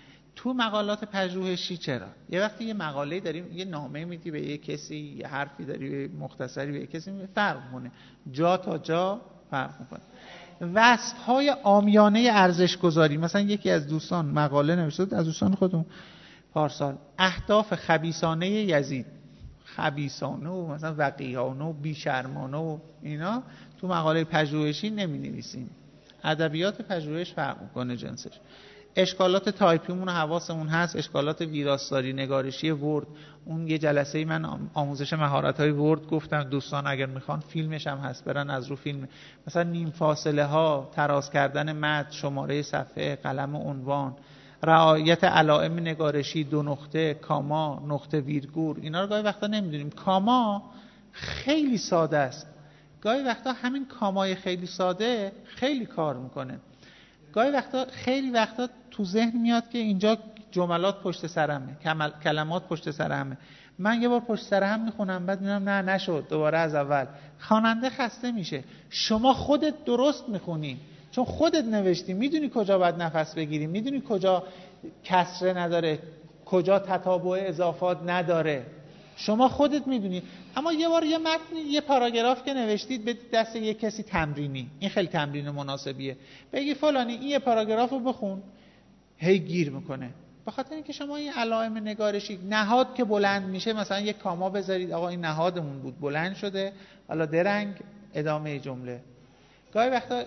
تو مقالات پژوهشی چرا؟ یه وقتی یه مقاله داریم، یه نامه میدی به یه کسی، یه حرفی داری مختصری به یه کسی میگی، فرق میکنه، جا تا جا فرق میکنه. وصف‌های عامیانه ارزش گذاری، مثلا یکی از دوستان مقاله نوشته، از دوستان خودمون پارسال، اهداف خبیثانه یزید، خبیثانه و مثلا وقیحانه و بیشرمانه و اینا تو مقاله پژوهشی نمی‌نویسیم. ادبیات پژوهش فرق میکنه جنسش. اشکالات تایپیمون حواسمون هست، اشکالات ویراستاری نگارشی ورد، اون یه جلسه من آموزش مهارت‌های ورد گفتم، دوستان اگر میخوان فیلمش هم هست برن از رو فیلم، مثلا نیم فاصله ها، تراز کردن متن، شماره صفحه، قلم عنوان، رعایت علائم نگارشی، 2 نقطه، کاما، نقطه ویرگول، اینا رو گاهی وقتا نمیدونیم. کاما خیلی ساده است، گاهی وقتا همین کامای خیلی ساده خیلی کار میکنه. گاهی وقتا خیلی وقتا تو ذهن میاد که اینجا جملات پشت سر همه، کلمات پشت سر همه، من یه بار پشت سر هم میخونم بعد میبینم نه نشد، دوباره از اول. خواننده خسته میشه. شما خودت درست میخونی چون خودت نوشتی، میدونی کجا باید نفس بگیری، میدونی کجا کسره نداره، کجا تتابع اضافات نداره، شما خودت میدونی. اما یه بار یه متن، یه پاراگراف که نوشتید به دست یه کسی تمرینی، این خیلی تمرین مناسبیه، بگی فلانی این یه پاراگراف رو بخون، هی گیر میکنه. به خاطر اینکه شما این علائم نگارشی، نهاد که بلند میشه، مثلا یه کاما بذارید، آقا این نهادمون بود بلند شده، حالا درنگ ادامه جمله. گاهی وقتا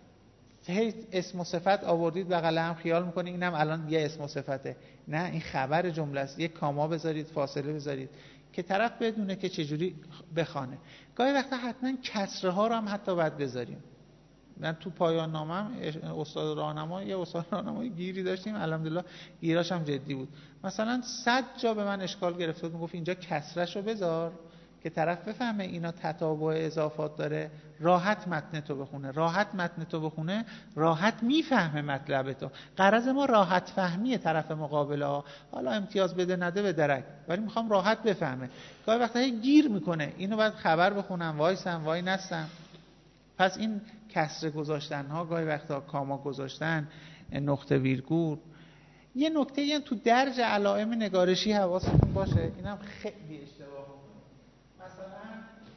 هی اسم و صفت آوردید بغل هم، خیال میکنید اینم الان یه اسم و صفته، نه این خبر جمله است. یک کاما بذارید، فاصله بذارید که طرف بدونه که چجوری بخونه. گاهی وقتا حتما کسره ها رو هم حتی باید بذاریم. من تو پایان نامم استاد راهنمای گیری داشتیم، الحمدلله گیراش هم جدی بود. مثلا 100 جا به من اشکال گرفته بود، میگفت اینجا کسره‌شو بذار که طرف بفهمه اینا تتابع اضافات داره، راحت متن تو بخونه. راحت متن تو بخونه، راحت میفهمه مطلب تو. غرض ما راحت فهمیه طرف مقابل ها، حالا امتیاز بده نده به درک، ولی میخوام راحت بفهمه. گاهی وقتا گیر میکنه، اینو باید خبر بخونم، وایسم وای نستم. پس این کسره گذاشتن ها، گاهی وقتا کاما گذاشتن، نقطه ویرگول. یه نکته هم تو درج علائم نگارشی حواستون باشه، اینم خیلی اشتباه میکنه. مثلا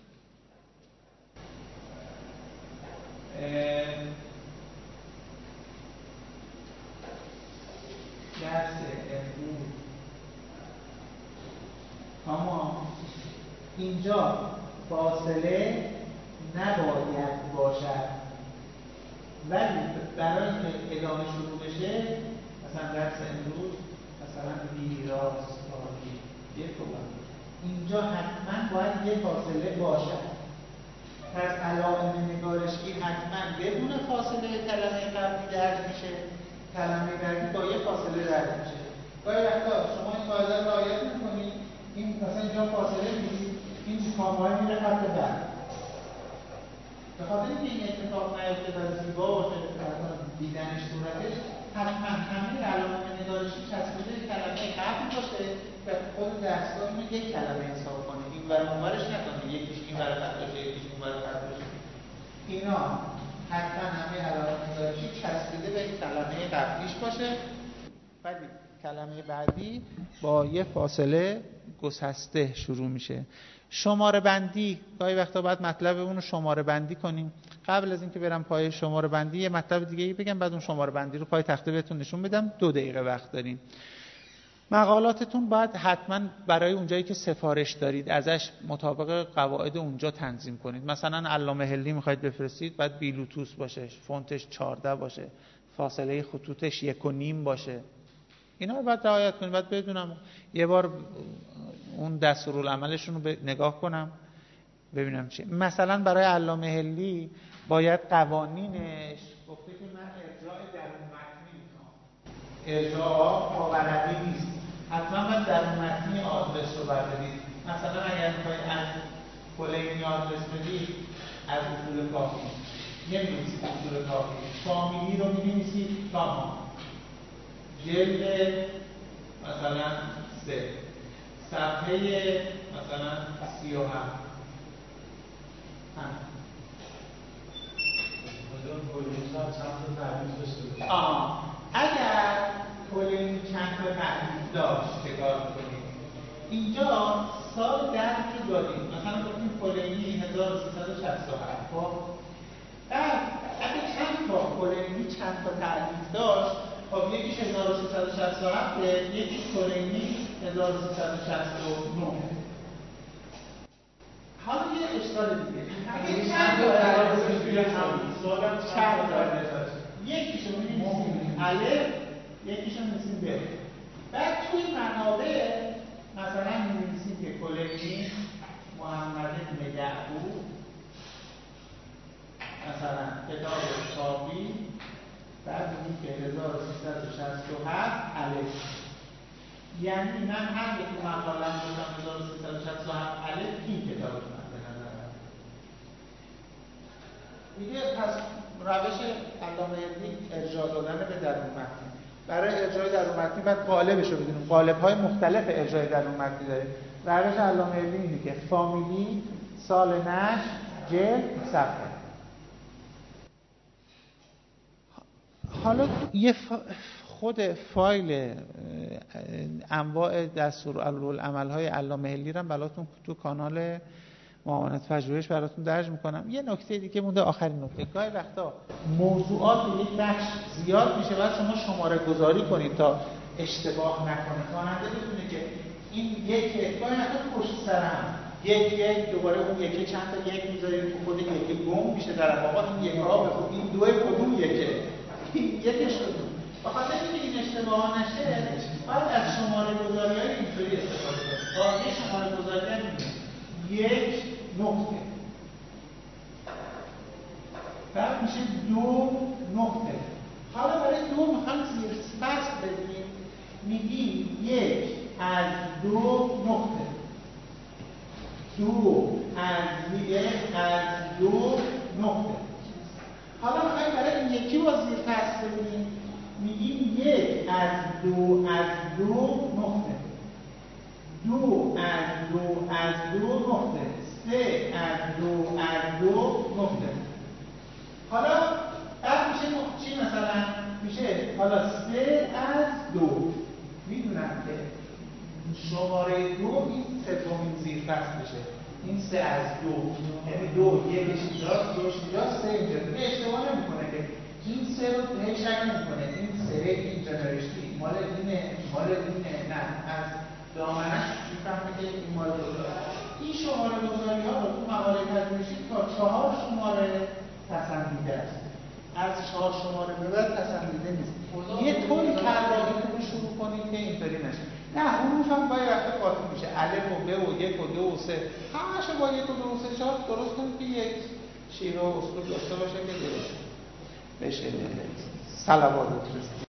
درس امروز کاما، اینجا فاصله نباید باشد، ولی برای اینکه ادامه شروع بشه، مثلا درس امروز مثلا ویراستاری یه توبه، اینجا حتما باید یه فاصله باشد. پس علائم نگارشی حتما بدون فاصله کلمه قبلی درج میشه، کلمه بعدی با یه فاصله درج میشه. گاهی وقتا شما این قاعده رو رعایت می‌کنید، این مثلا اینجا فاصله نیست، این کاملا میره خط بعد. به خاطر اینکه این اتفاق نیفته و زیبا باشه دیدنش صورتش، حتما همه علائم نگارشی چسبیده کلمه قبل باشه و خود دستگاه اینو یک کلمه حساب کنه، این ور اونورش نکنه، یکیش این ور خط باشه یکیش اون ور خط باشه. اینا حتما همه علائم نگارشی چسبیده به کلمه قبلیش باشه، ولی کلمه بعدی با یه فاصله گسسته شروع میشه. شماره بندی، گاهی وقتا باید مطلب اون رو شماره بندی کنیم. قبل از اینکه برم پای شماره بندی یه مطلب دیگه بگم، بعد اون شماره بندی رو پای تخته بهتون نشون بدم. 2 دقیقه وقت داریم. مقالاتتون باید حتما برای اونجایی که سفارش دارید ازش مطابق قواعد اونجا تنظیم کنید. مثلا علامه حلی میخواید بفرستید، باید بیلوتوس باشه، فونتش 14 باشه، فاصله خطوطش 1.5 باشه. اینا رو باید رعایت کنید. باید بدونم یه بار اون دستورالعملشون رو نگاه کنم ببینم چی. مثلا برای علامه حلی باید قوانینش گفته که من ارجاع درون متنی میخوام، ارجاع پاورقی نیست، حتما باید درون متنی آدرس رو بردارید. مثلا اگر میخواید از کلینی آدرس بدید، از اصول کافی نمی‌نویسید، اصول کافی فامیلی رو می‌نویسید کاما، جلد مثلا 3، صفحه مثلا 37. اگر کلینی چند تا داشت که کار میکنیم. اینجا سال درس رو داریم، مثلا گفتیم کلینی 1367. خب بعد اگه چند تا کلینی چند تا تعلیف داشت، خب یکیش 1367 یکیش کلینی 1369. حالا یه اشکال دیگه، اگه چند تا تعلیف توی هم سوالم چند تا یکیشو می‌نویسیم الف، یکیشو می‌نویسیم ب. بعد توی منابع مثلا می‌نویسیم که کلینی محمد بن یعقوب، مثلا کتاب صافی، بعد میگیم که 1367 الف. یعنی من هم که تو مقاله‌ام گفتم 1367 الف این کتاب من به نظرم دیگه. پس روش علامه علمی ارجاع دادن به درون متن. برای ارجاع درون متن باید قالبش رو بدونیم. قالب‌های مختلف ارجاع درون متن داریم. روش علامه علمی اینه که فامیلی، سال نشر، جلد، صفحه. حالا یه خود فایل انواع دستورالعمل‌های علامه علمی رو براتون تو کانال معاونت پژوهش براتون درج میکنم. یه نکته دیگه مونده، آخرین نکته. گاهی وقتا موضوعات یک بخش زیاد میشه، بعد شما شماره گذاری کنید تا اشتباه نکنه. خواننده بدونه که این یک گاهی وقتا پشت سرم یک دوباره اون یکی چند تا یک میذارید تو خود یکی گم میشه در واقع. این یکا بخون این دو کدوم یکه، این یکش کدوم. بخاطر اینکه این اشتباه نشه باید از شماره گذاری‌های اینطوری استفاده کنید. یه شماره گذاری یک نقطه، بعد میشه دو نقطه. حالا برای دو میخوایم زیر فصل بدیم، میگیم یک از دو نقطه، دو از یک از دو نقطه. حالا میخوایم برای این یکی با زیر فصل بدیم، میگیم یک از دو از دو نقطه، دو از دو از دو نقطه، سه از دو از دو نقطه. حالا بعد میشه چی مثلا؟ میشه حالا سه از دو. میدونم که شماره دو این سومین زیر فصل بشه. این سه از دو، یعنی دو یکش اینجاست، دوش اینجاست، سه اینجاست. دیگه اشتباه نمیکنه که این سه رو هیچ شک نمیکنه این سه اینجا نوشتی مال اینه مال اینه، نه از دامنش میفهمه که این مال گذاره. این شماره گذاری ها رو تو مقاله پژوهشی تا 4 شماره پسندیده است. از 4 شماره به بعد پسندیده نیست. یه طوری طراحی رو شروع کنید که اینطوری نشه. نه حروف هم باید وقت قاطی میشه. الف و ب و یک و دو و سه همه‌شو با یک و دو و سه چهار درست کنید که یک شیوه و اسلوب داشته باشه که درست بشه. صلوات بفرستید.